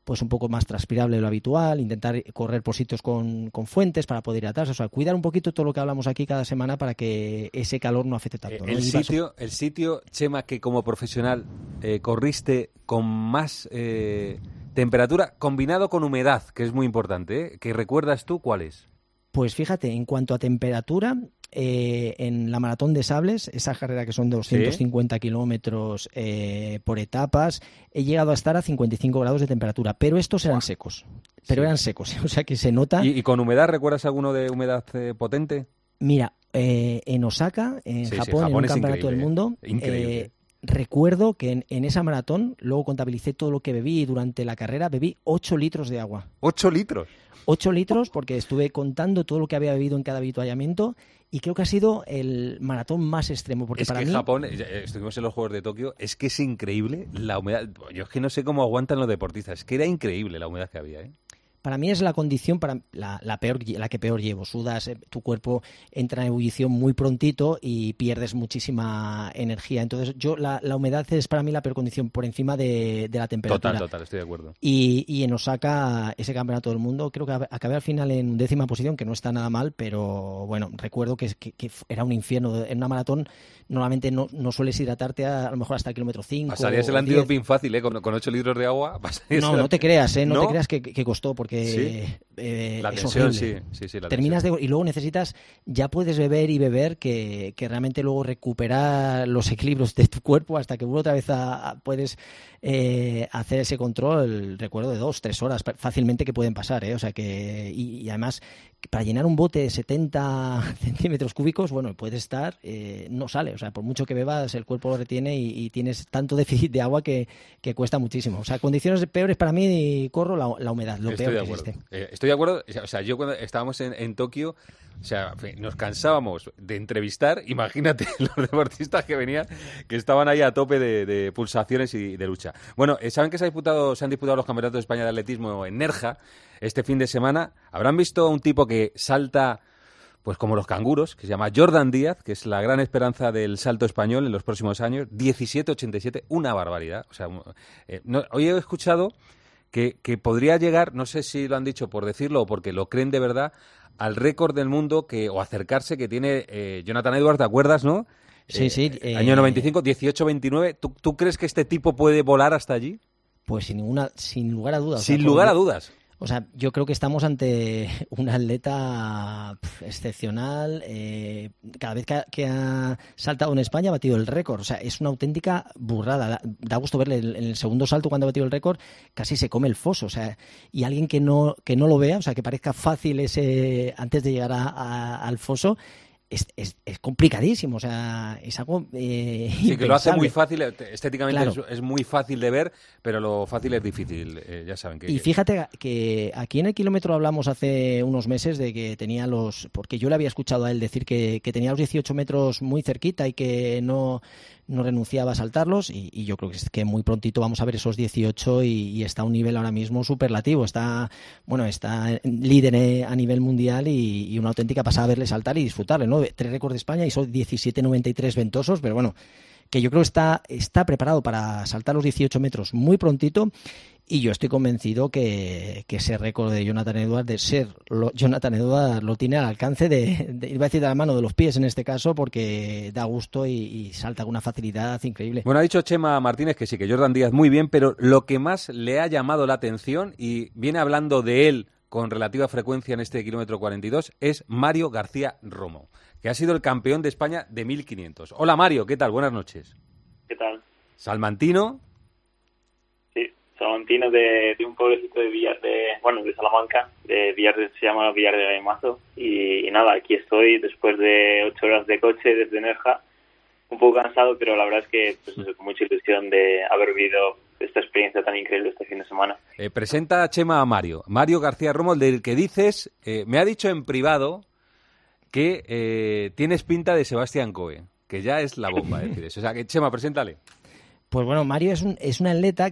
pues un poco más transpirable de lo habitual, intentar correr por sitios con, con fuentes para poder hidratarse, o sea, cuidar un poquito todo lo que hablamos aquí cada semana para que ese calor no afecte tanto. ¿no? El, sitio, el sitio, Chema, que como profesional eh, corriste con más eh, temperatura combinado con humedad, que es muy importante, ¿eh? ¿Que recuerdas tú cuál es? Pues fíjate, en cuanto a temperatura, eh, en la Maratón de Sables, esa carrera que son de doscientos cincuenta ¿Sí? kilómetros eh, por etapas, he llegado a estar a cincuenta y cinco grados de temperatura, pero estos eran secos, pero sí. eran secos, o sea que se nota... ¿Y, y con humedad, recuerdas alguno de humedad eh, potente? Mira, eh, en Osaka, en sí, Japón, sí, Japón, en un campeonato del mundo... Increíble. Eh, recuerdo que en, en esa maratón, luego contabilicé todo lo que bebí y durante la carrera bebí ocho litros de agua. ¿ocho litros? ocho litros porque estuve contando todo lo que había bebido en cada avituallamiento y creo que ha sido el maratón más extremo. Porque es para que mí... Japón, estuvimos en los Juegos de Tokio, es que es increíble la humedad. Yo es que no sé cómo aguantan los deportistas, es que era increíble la humedad que había, ¿eh? Para mí es la condición para la, la peor, la que peor llevo. Sudas, eh, tu cuerpo entra en ebullición muy prontito y pierdes muchísima energía. Entonces, yo la, la humedad es para mí la peor condición por encima de, de la temperatura. Total, total, estoy de acuerdo. Y, y en Osaka, ese campeonato del mundo, creo que acabé al final en décima posición, que no está nada mal, pero bueno, recuerdo que, que, que era un infierno. En una maratón normalmente no, no sueles hidratarte a, a lo mejor hasta el kilómetro cinco. Pasarías el antidoping fácil, ¿eh? Con, con ocho litros de agua. No, no te creas, ¿eh? No, ¿No? te creas que, que costó, porque ¿Sí? eh, la es tensión, horrible. Sí, sí, sí, la Terminas de, y luego necesitas, ya puedes beber y beber, que, que realmente luego recuperar los equilibrios de tu cuerpo hasta que vuelva otra vez a, a puedes eh, hacer ese control, recuerdo, de dos, tres horas fácilmente que pueden pasar, ¿eh? O sea que, y, y además, para llenar un bote de setenta centímetros cúbicos, bueno, puede estar, eh, no sale, o sea, por mucho que bebas, el cuerpo lo retiene y, y tienes tanto déficit de agua que, que cuesta muchísimo. O sea, condiciones peores para mí, corro la, la humedad, lo estoy peor de que acuerdo. existe. Eh, estoy de acuerdo, o sea, yo cuando estábamos en, en Tokio, o sea, nos cansábamos de entrevistar, imagínate los deportistas que venían, que estaban ahí a tope de, de pulsaciones y de lucha. Bueno, eh, saben que se, ha disputado, se han disputado los campeonatos de España de atletismo en Nerja este fin de semana. Habrán visto a un tipo que salta pues como los canguros, que se llama Jordan Díaz, que es la gran esperanza del salto español en los próximos años, diecisiete ochenta y siete, una barbaridad. O sea, eh, no, hoy he escuchado que, que podría llegar, no sé si lo han dicho por decirlo o porque lo creen de verdad, al récord del mundo que o acercarse que tiene eh, Jonathan Edwards, ¿te acuerdas, no? Sí, eh, sí. Eh, año noventa y cinco, dieciocho veintinueve. ¿Tú, ¿Tú crees que este tipo puede volar hasta allí? Pues sin ninguna, sin lugar a dudas. Sin o sea, lugar por, a dudas. O sea, yo creo que estamos ante un atleta pf, excepcional. Eh, cada vez que ha, que ha saltado en España ha batido el récord. O sea, es una auténtica burrada. Da, da gusto verle en el segundo salto cuando ha batido el récord, casi se come el foso. O sea, y alguien que no que no lo vea, o sea, que parezca fácil ese antes de llegar a, a, al foso. Es, es, es complicadísimo, o sea, es algo eh, sí, impensable. Que lo hace muy fácil, estéticamente claro. es, es muy fácil de ver, pero lo fácil es difícil, eh, ya saben que... Y fíjate que aquí en el kilómetro hablamos hace unos meses de que tenía los... Porque yo le había escuchado a él decir que, que tenía los dieciocho metros muy cerquita y que no, no renunciaba a saltarlos, y, y yo creo que, es que muy prontito vamos a ver esos dieciocho y, y está a un nivel ahora mismo superlativo, está, bueno, está líder a nivel mundial y, y una auténtica pasada verle saltar y disfrutarle, ¿no? Tres récords de España y son diecisiete noventa y tres ventosos, pero bueno, que yo creo que está, está preparado para saltar los dieciocho metros muy prontito, y yo estoy convencido que, que ese récord de Jonathan Edwards, de ser lo, Jonathan Edwards, lo tiene al alcance de, de, iba a decir de la mano, de los pies en este caso, porque da gusto y, y salta con una facilidad increíble. Bueno, ha dicho Chema Martínez que sí, que Jordan Díaz muy bien, pero lo que más le ha llamado la atención, y viene hablando de él con relativa frecuencia en este kilómetro cuarenta y dos, es Mario García Romo, que ha sido el campeón de España de mil quinientos. Hola Mario, ¿qué tal? Buenas noches. ¿Qué tal? ¿Salmantino? Sí, salmantino de, de un pueblecito de Villar de, bueno, de Salamanca, de Villar de, se llama Villar de Mazo, y, y nada, aquí estoy después de ocho horas de coche desde Nerja, un poco cansado, pero la verdad es que pues, con mucha ilusión de haber vivido esta experiencia tan increíble este fin de semana. Eh, presenta a Chema a Mario. Mario García Romo, del que dices, eh, me ha dicho en privado que eh, tienes pinta de Sebastián Coe, que ya es la bomba decir eso. O sea, que Chema, preséntale. Pues bueno, Mario es un, es un atleta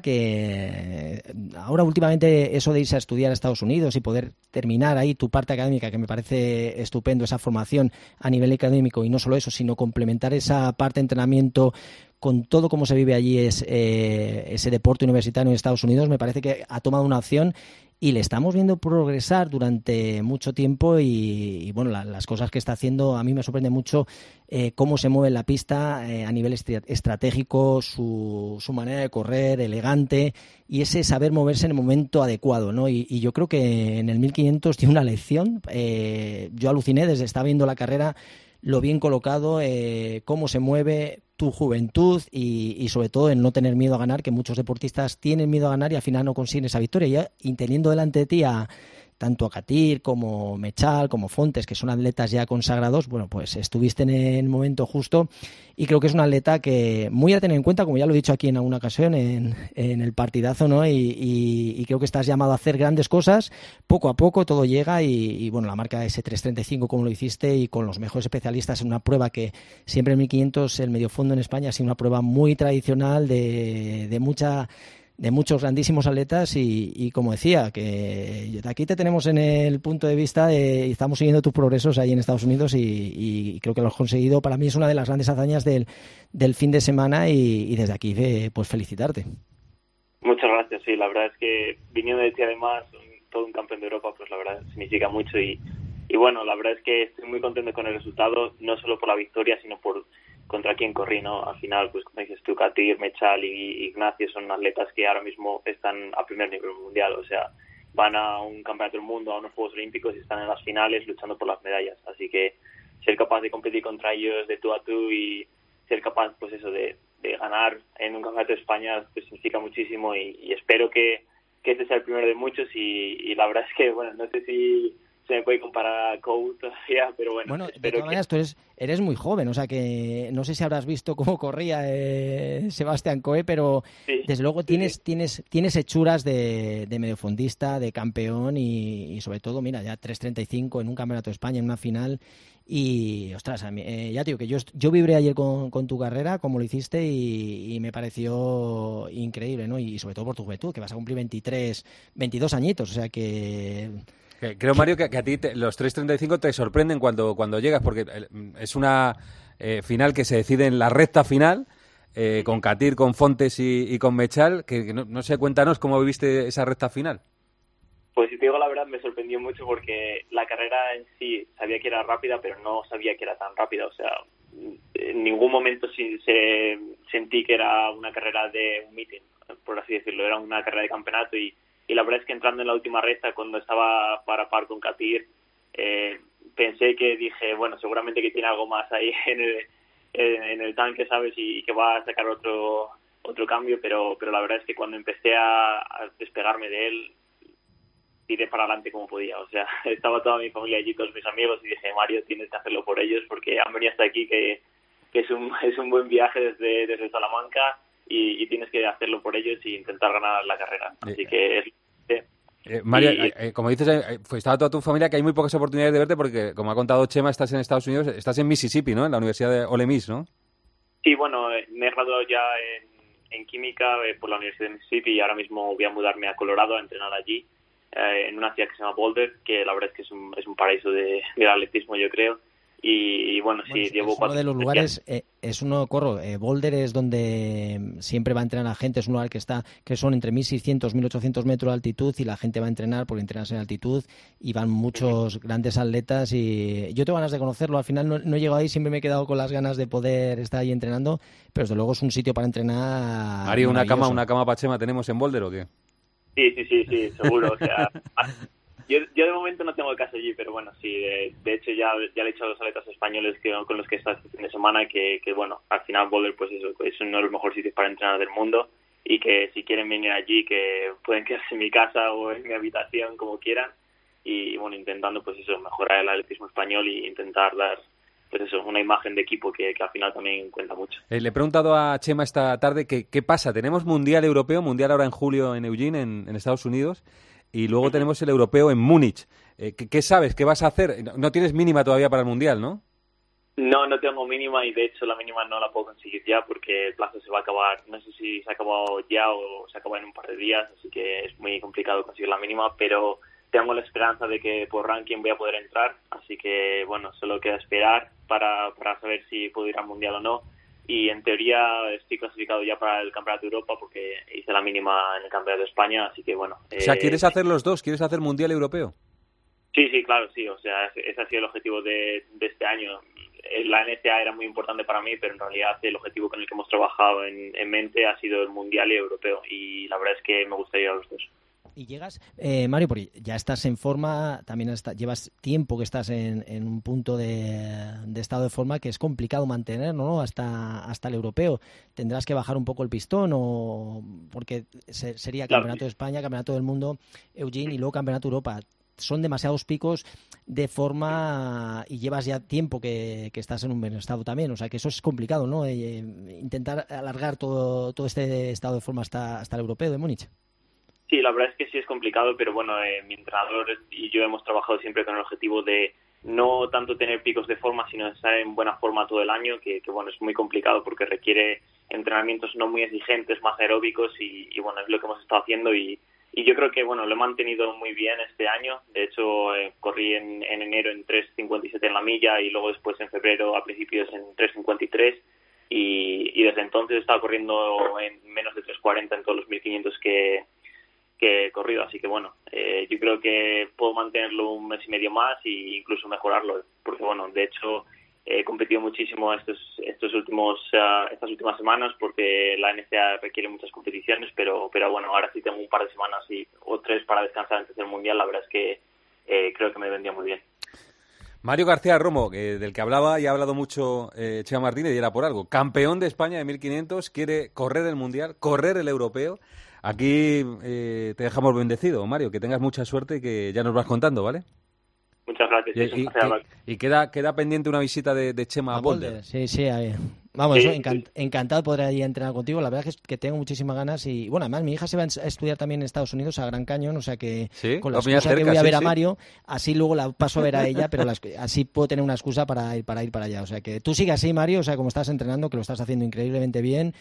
que ahora últimamente eso de irse a estudiar a Estados Unidos y poder terminar ahí tu parte académica, que me parece estupendo esa formación a nivel académico, y no solo eso, sino complementar esa parte de entrenamiento con todo cómo se vive allí es, eh, ese deporte universitario en Estados Unidos, me parece que ha tomado una opción y le estamos viendo progresar durante mucho tiempo y, y bueno, la, las cosas que está haciendo, a mí me sorprende mucho eh, cómo se mueve en la pista eh, a nivel est- estratégico, su, su manera de correr, elegante, y ese saber moverse en el momento adecuado, ¿no? Y, y yo creo que en el mil quinientos tiene una lección. Eh, yo aluciné desde estar viendo la carrera, lo bien colocado, eh, cómo se mueve, tu juventud y, y sobre todo el no tener miedo a ganar, que muchos deportistas tienen miedo a ganar y al final no consiguen esa victoria. Ya, y teniendo delante de ti a tanto a Katir como Mechal, como Fontes, que son atletas ya consagrados, bueno, pues estuviste en el momento justo y creo que es un atleta que muy a tener en cuenta, como ya lo he dicho aquí en alguna ocasión, en, en el partidazo, ¿no? Y, y, y creo que estás llamado a hacer grandes cosas, poco a poco todo llega y, y bueno, la marca ese tres treinta y cinco como lo hiciste y con los mejores especialistas en una prueba que siempre en mil quinientos el medio fondo en España ha sido una prueba muy tradicional de, de mucha... de muchos grandísimos atletas y, y como decía, que aquí te tenemos en el punto de vista eh, y estamos siguiendo tus progresos ahí en Estados Unidos y, y creo que lo has conseguido. Para mí es una de las grandes hazañas del, del fin de semana y, y desde aquí eh, pues felicitarte. Muchas gracias, sí, la verdad es que viniendo de ti además, todo un campeón de Europa, pues la verdad significa mucho y, y bueno, la verdad es que estoy muy contento con el resultado, no solo por la victoria, sino por contra quien corrí, ¿no? Al final, pues como dices tú, Katir, Mechal y Ignacio son atletas que ahora mismo están a primer nivel mundial, o sea, van a un campeonato del mundo, a unos Juegos Olímpicos y están en las finales luchando por las medallas, así que ser capaz de competir contra ellos de tú a tú y ser capaz, pues eso, de, de ganar en un campeonato de España, pues significa muchísimo y, y espero que, que este sea el primero de muchos y, y la verdad es que, bueno, no sé si se me puede comparar a Coe todavía, pero bueno. Bueno, de todas maneras, que... tú eres, eres muy joven, o sea que no sé si habrás visto cómo corría eh, Sebastián Coe, pero sí, desde luego tienes, sí. tienes, tienes hechuras de, de mediofondista, de campeón y, y sobre todo, mira, ya tres treinta y cinco en un campeonato de España, en una final. Y, ostras, a mí, eh, ya te digo que yo, yo vibré ayer con, con tu carrera, como lo hiciste, y, y me pareció increíble, ¿no? Y sobre todo por tu juventud, que vas a cumplir veintitrés, veintidós añitos, o sea que... Creo, Mario, que, que a ti te, los tres treinta y cinco te sorprenden cuando, cuando llegas, porque es una eh, final que se decide en la recta final, eh, con Katir, con Fontes y, y con Mechal, que, que no, no sé, cuéntanos cómo viviste esa recta final. Pues si te digo la verdad, me sorprendió mucho porque la carrera en sí sabía que era rápida, pero no sabía que era tan rápida, o sea, en ningún momento sí, se, sentí que era una carrera de un meeting, por así decirlo, era una carrera de campeonato y Y la verdad es que entrando en la última recta, cuando estaba para par con Katir, eh, pensé que dije, bueno, seguramente que tiene algo más ahí en el, en el tanque, ¿sabes? Y que va a sacar otro otro cambio, pero pero la verdad es que cuando empecé a, a despegarme de él, tiré para adelante como podía. O sea, estaba toda mi familia allí, todos mis amigos, y dije, Mario, tienes que hacerlo por ellos, porque han venido hasta aquí, que, que es un es un buen viaje desde, desde Salamanca, y, y tienes que hacerlo por ellos y intentar ganar la carrera. Así que es... Eh, Mario, y... eh, como dices, eh, fue, estaba toda tu familia, que hay muy pocas oportunidades de verte porque, como ha contado Chema, estás en Estados Unidos, estás en Mississippi, ¿no? En la Universidad de Ole Miss, ¿no? Sí, bueno, me he graduado ya en, en Química eh, por la Universidad de Mississippi y ahora mismo voy a mudarme a Colorado a entrenar allí, eh, en una ciudad que se llama Boulder, que la verdad es que es un, es un paraíso de, de atletismo, yo creo. Y, y bueno, sí, bueno, llevo es cuatro... uno de los lugares, eh, es uno, corro, eh, Boulder es donde siempre va a entrenar la gente, es un lugar que está, que son entre mil seiscientos, mil ochocientos metros de altitud y la gente va a entrenar porque entrenas en altitud y van muchos uh-huh. grandes atletas y yo tengo ganas de conocerlo, al final no, no he llegado ahí, siempre me he quedado con las ganas de poder estar ahí entrenando, pero desde luego es un sitio para entrenar. Mario, ¿una cama, una cama para Chema tenemos en Boulder o qué? Sí, sí, sí, sí, seguro, o sea... Yo, yo de momento no tengo casa allí, pero bueno, sí, de, de hecho ya, ya le he dicho a los atletas españoles que, con los que he estado este fin de semana que, que bueno, al final Boulder pues eso, es uno de los mejores sitios para entrenar del mundo y que si quieren venir allí que pueden quedarse en mi casa o en mi habitación como quieran y bueno, intentando pues eso, mejorar el atletismo español y intentar dar pues eso, una imagen de equipo que, que al final también cuenta mucho. Eh, le he preguntado a Chema esta tarde que qué pasa, tenemos Mundial Europeo, Mundial ahora en julio en Eugene, en, en Estados Unidos. Y luego uh-huh. tenemos el europeo en Múnich. Eh, ¿qué, ¿Qué sabes? ¿Qué vas a hacer? No tienes mínima todavía para el Mundial, ¿no? No, no tengo mínima y de hecho la mínima no la puedo conseguir ya porque el plazo se va a acabar. No sé si se ha acabado ya o se acaba en un par de días, así que es muy complicado conseguir la mínima, pero tengo la esperanza de que por ranking voy a poder entrar. Así que, bueno, solo queda esperar para, para saber si puedo ir al Mundial o no. y en teoría estoy clasificado ya para el Campeonato de Europa porque hice la mínima en el Campeonato de España, así que bueno. O sea, ¿quieres eh, hacer los dos? ¿Quieres hacer Mundial Europeo? Sí, sí, claro, sí, o sea, ese, ese ha sido el objetivo de, de este año. La N C A era muy importante para mí, pero en realidad el objetivo con el que hemos trabajado en, en mente ha sido el Mundial y Europeo, y la verdad es que me gustaría ir a los dos. Y llegas, eh, Mario, porque ya estás en forma, también está, llevas tiempo que estás en, en un punto de, de estado de forma que es complicado mantener, ¿no? Hasta, hasta el europeo. ¿Tendrás que bajar un poco el pistón o porque se, sería Claro. Campeonato de España, Campeonato del Mundo, Eugene, y luego Campeonato de Europa? Son demasiados picos de forma y llevas ya tiempo que, que estás en un buen estado también, o sea que eso es complicado, ¿no? Eh, intentar alargar todo, todo este estado de forma hasta, hasta el europeo de Múnich. Sí, la verdad es que sí es complicado, pero bueno, eh, mi entrenador y yo hemos trabajado siempre con el objetivo de no tanto tener picos de forma, sino estar en buena forma todo el año, que, que bueno, es muy complicado porque requiere entrenamientos no muy exigentes, más aeróbicos y, y bueno, es lo que hemos estado haciendo y, y yo creo que bueno, lo he mantenido muy bien este año. De hecho, eh, corrí en, en enero en tres cincuenta y siete en la milla y luego después en febrero a principios en tres cincuenta y tres y, y desde entonces he estado corriendo en menos de tres cuarenta en todos los mil quinientos que que he corrido, así que bueno, eh, yo creo que puedo mantenerlo un mes y medio más e incluso mejorarlo, porque bueno, de hecho he competido muchísimo estos estos últimos uh, estas últimas semanas porque la N C A requiere muchas competiciones, pero pero bueno, ahora sí tengo un par de semanas y o tres para descansar antes del Mundial. La verdad es que eh, creo que me vendría muy bien. Mario García Romo, eh, del que hablaba y ha hablado mucho eh, Chema Martínez, y era por algo. Campeón de España de mil quinientos, quiere correr el Mundial, correr el Europeo. Aquí eh, te dejamos bendecido, Mario, que tengas mucha suerte y que ya nos vas contando, ¿vale? Muchas gracias. Y, y, y, y queda, queda pendiente una visita de, de Chema a, a Boulder. Boulder. Sí, sí, ahí. Vamos, sí, eso, encant, sí. encantado de poder ir a entrenar contigo. La verdad es que tengo muchísimas ganas y, bueno, además mi hija se va a estudiar también en Estados Unidos, a Gran Cañón, o sea que ¿Sí? con la excusa cerca, que voy a sí, ver sí. a Mario, así luego la paso a ver a ella, pero las, así puedo tener una excusa para ir, para ir para allá. O sea que tú sigas así, Mario, o sea, como estás entrenando, que lo estás haciendo increíblemente bien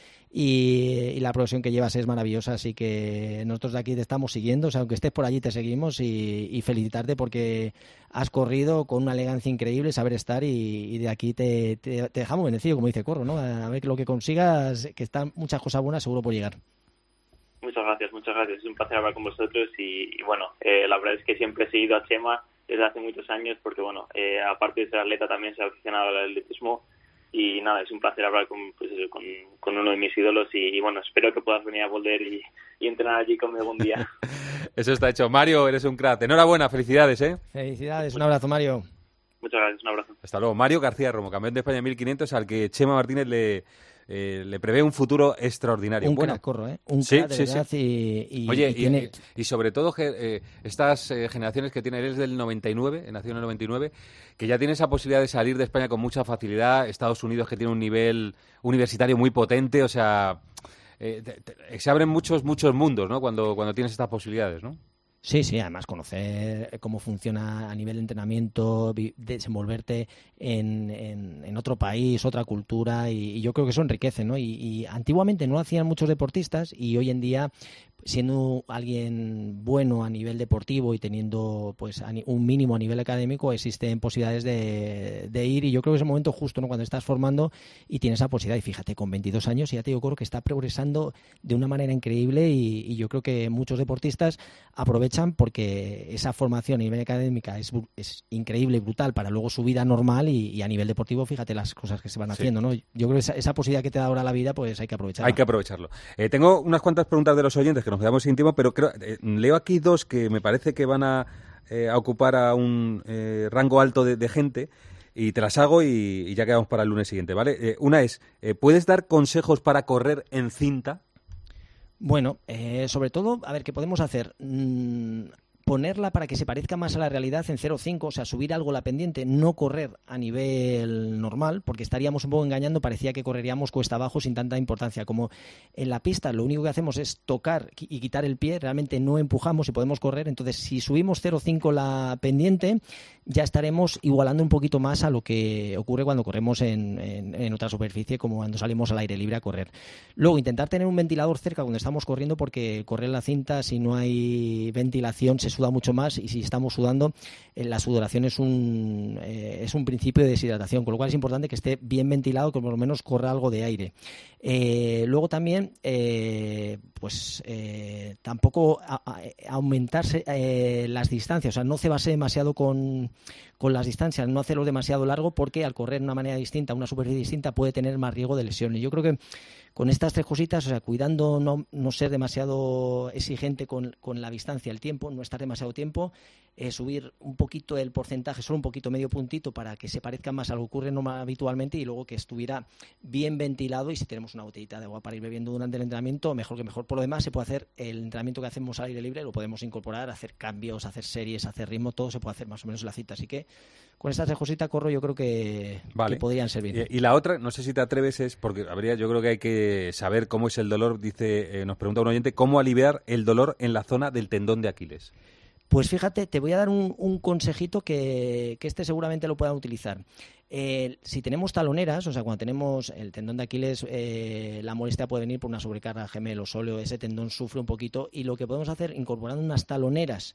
y, y la progresión que llevas es maravillosa, así que nosotros de aquí te estamos siguiendo, o sea, aunque estés por allí te seguimos y, y felicitarte porque has corrido con una elegancia increíble, saber estar y, y de aquí te, te, te dejamos bendecido, como dice Corro, ¿no? A ver lo que consigas, que están muchas cosas buenas seguro por llegar. Muchas gracias, muchas gracias. Es un placer hablar con vosotros y, y bueno, eh, la verdad es que siempre he seguido a Chema desde hace muchos años porque, bueno, eh, aparte de ser atleta también se ha aficionado al atletismo y nada, es un placer hablar con, pues, con, con uno de mis ídolos y, y bueno, espero que puedas venir a volver y, y entrenar allí conmigo un día. Eso está hecho. Mario, eres un crack. Enhorabuena, felicidades, ¿eh? Felicidades, un abrazo, Mario. Muchas gracias, un abrazo. Hasta luego. Mario García Romo, campeón de España de mil quinientos, al que Chema Martínez le, eh, le prevé un futuro extraordinario. Un bueno, crack, Corro, ¿eh? Un sí, crack de sí, verdad sí. Y, y, Oye, y, tiene... y, y sobre todo eh, estas eh, generaciones que tiene, él es del noventa y nueve, nació en el noventa y nueve, que ya tiene esa posibilidad de salir de España con mucha facilidad, Estados Unidos que tiene un nivel universitario muy potente, o sea, eh, te, te, se abren muchos, muchos mundos, ¿no? Cuando, cuando tienes estas posibilidades, ¿no? Sí, sí, además conocer cómo funciona a nivel de entrenamiento, desenvolverte en, en, en otro país, otra cultura, y, y yo creo que eso enriquece, ¿no? Y, y antiguamente no lo hacían muchos deportistas y hoy en día, siendo alguien bueno a nivel deportivo y teniendo pues un mínimo a nivel académico, existen posibilidades de, de ir y yo creo que es el momento justo, ¿no? Cuando estás formando y tienes esa posibilidad y fíjate, con veintidós años ya te digo, Coro, que está progresando de una manera increíble y, y yo creo que muchos deportistas aprovechan porque esa formación a nivel académica es, es increíble y brutal para luego su vida normal y, y a nivel deportivo fíjate las cosas que se van haciendo, sí. ¿no? Yo creo que esa, esa posibilidad que te da ahora la vida pues hay que aprovecharla. Hay que aprovecharlo. Eh, tengo unas cuantas preguntas de los oyentes que nos quedamos sin tiempo, pero creo, eh, leo aquí dos que me parece que van a, eh, a ocupar a un eh, rango alto de, de gente y te las hago y, y ya quedamos para el lunes siguiente, ¿vale? Eh, una es, eh, ¿puedes dar consejos para correr en cinta? Bueno, eh, sobre todo, a ver, ¿qué podemos hacer? Mm, ponerla para que se parezca más a la realidad en cero coma cinco, o sea, subir algo la pendiente, no correr a nivel normal, porque estaríamos un poco engañando, parecía que correríamos cuesta abajo sin tanta importancia. Como en la pista lo único que hacemos es tocar y quitar el pie, realmente no empujamos y podemos correr, entonces si subimos cero coma cinco la pendiente, ya estaremos igualando un poquito más a lo que ocurre cuando corremos en, en, en otra superficie, como cuando salimos al aire libre a correr. Luego, intentar tener un ventilador cerca cuando estamos corriendo, porque correr la cinta, si no hay ventilación, se suda mucho más, y si estamos sudando, eh, la sudoración es un, eh, es un principio de deshidratación, con lo cual es importante que esté bien ventilado, que por lo menos corra algo de aire. Eh, luego también, eh, pues eh, tampoco a, a, aumentarse eh, las distancias, o sea, no cebarse demasiado con, con las distancias, no hacerlo demasiado largo, porque al correr de una manera distinta, una superficie distinta, puede tener más riesgo de lesión. Y yo creo que con estas tres cositas, o sea, cuidando no, no ser demasiado exigente con, con la distancia, el tiempo, no estar demasiado tiempo, eh, subir un poquito el porcentaje, solo un poquito, medio puntito, para que se parezca más a lo que ocurre no más habitualmente, y luego que estuviera bien ventilado, y si tenemos una botellita de agua para ir bebiendo durante el entrenamiento, mejor que mejor. Por lo demás, se puede hacer el entrenamiento que hacemos al aire libre, lo podemos incorporar, hacer cambios, hacer series, hacer ritmo, todo se puede hacer más o menos en la cita. Así que con estas tres cositas, Corro, yo creo que, vale. que podrían servir. Y, y la otra, no sé si te atreves, es porque habría, yo creo que hay que saber cómo es el dolor. Dice, eh, nos pregunta un oyente, ¿cómo aliviar el dolor en la zona del tendón de Aquiles? Pues fíjate, te voy a dar un, un consejito que, que este seguramente lo puedan utilizar. Eh, si tenemos taloneras, o sea, cuando tenemos el tendón de Aquiles, eh, la molestia puede venir por una sobrecarga gemelo sóleo, ese tendón sufre un poquito, y lo que podemos hacer, incorporando unas taloneras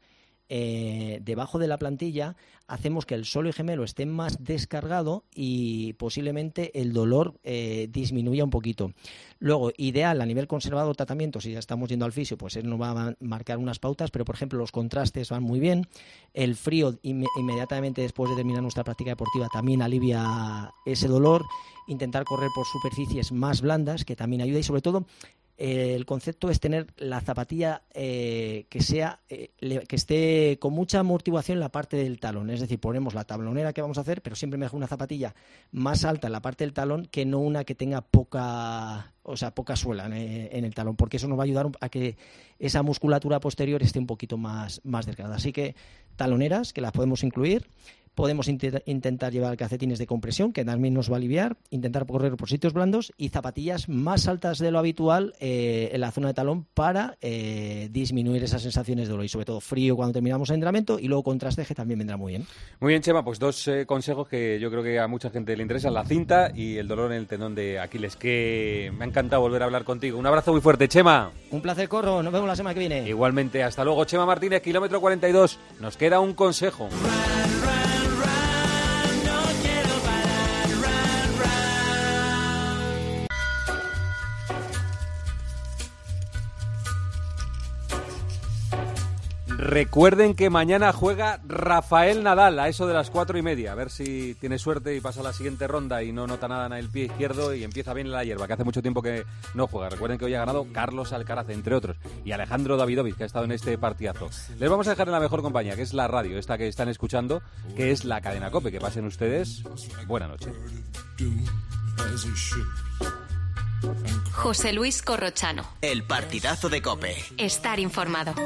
Eh, debajo de la plantilla, hacemos que el sóleo gemelo esté más descargado y posiblemente el dolor eh, disminuya un poquito. Luego, ideal a nivel conservador tratamiento, si ya estamos yendo al fisio, pues él nos va a marcar unas pautas, pero por ejemplo los contrastes van muy bien. El frío in- inmediatamente después de terminar nuestra práctica deportiva también alivia ese dolor. Intentar correr por superficies más blandas, que también ayuda, y sobre todo Eh, el concepto es tener la zapatilla eh, que sea eh, le, que esté con mucha amortiguación en la parte del talón, es decir, ponemos la tablonera que vamos a hacer, pero siempre mejor una zapatilla más alta en la parte del talón que no una que tenga poca, o sea, poca suela en, en el talón, porque eso nos va a ayudar a que esa musculatura posterior esté un poquito más, más delgada. Así que taloneras, que las podemos incluir. Podemos int- intentar llevar calcetines de compresión, que también nos va a aliviar, intentar correr por sitios blandos, y zapatillas más altas de lo habitual eh, en la zona de talón para eh, disminuir esas sensaciones de dolor, y sobre todo frío cuando terminamos el entrenamiento, y luego contraste, que también vendrá muy bien. Muy bien, Chema, pues dos eh, consejos que yo creo que a mucha gente le interesan: la cinta y el dolor en el tendón de Aquiles, que me ha encantado volver a hablar contigo. Un abrazo muy fuerte, Chema. Un placer, Corro, nos vemos la semana que viene. Igualmente, hasta luego. Chema Martínez, kilómetro cuarenta y dos. Nos queda un consejo. Recuerden que mañana juega Rafael Nadal a eso de las cuatro y media. A ver si tiene suerte y pasa a la siguiente ronda y no nota nada en el pie izquierdo y empieza bien la hierba, que hace mucho tiempo que no juega. Recuerden que hoy ha ganado Carlos Alcaraz, entre otros, y Alejandro Davidovich, que ha estado en este partidazo. Les vamos a dejar en la mejor compañía, que es la radio, esta que están escuchando, que es la cadena COPE. Que pasen ustedes buena noche. José Luis Corrochano. El partidazo de COPE. Estar informado.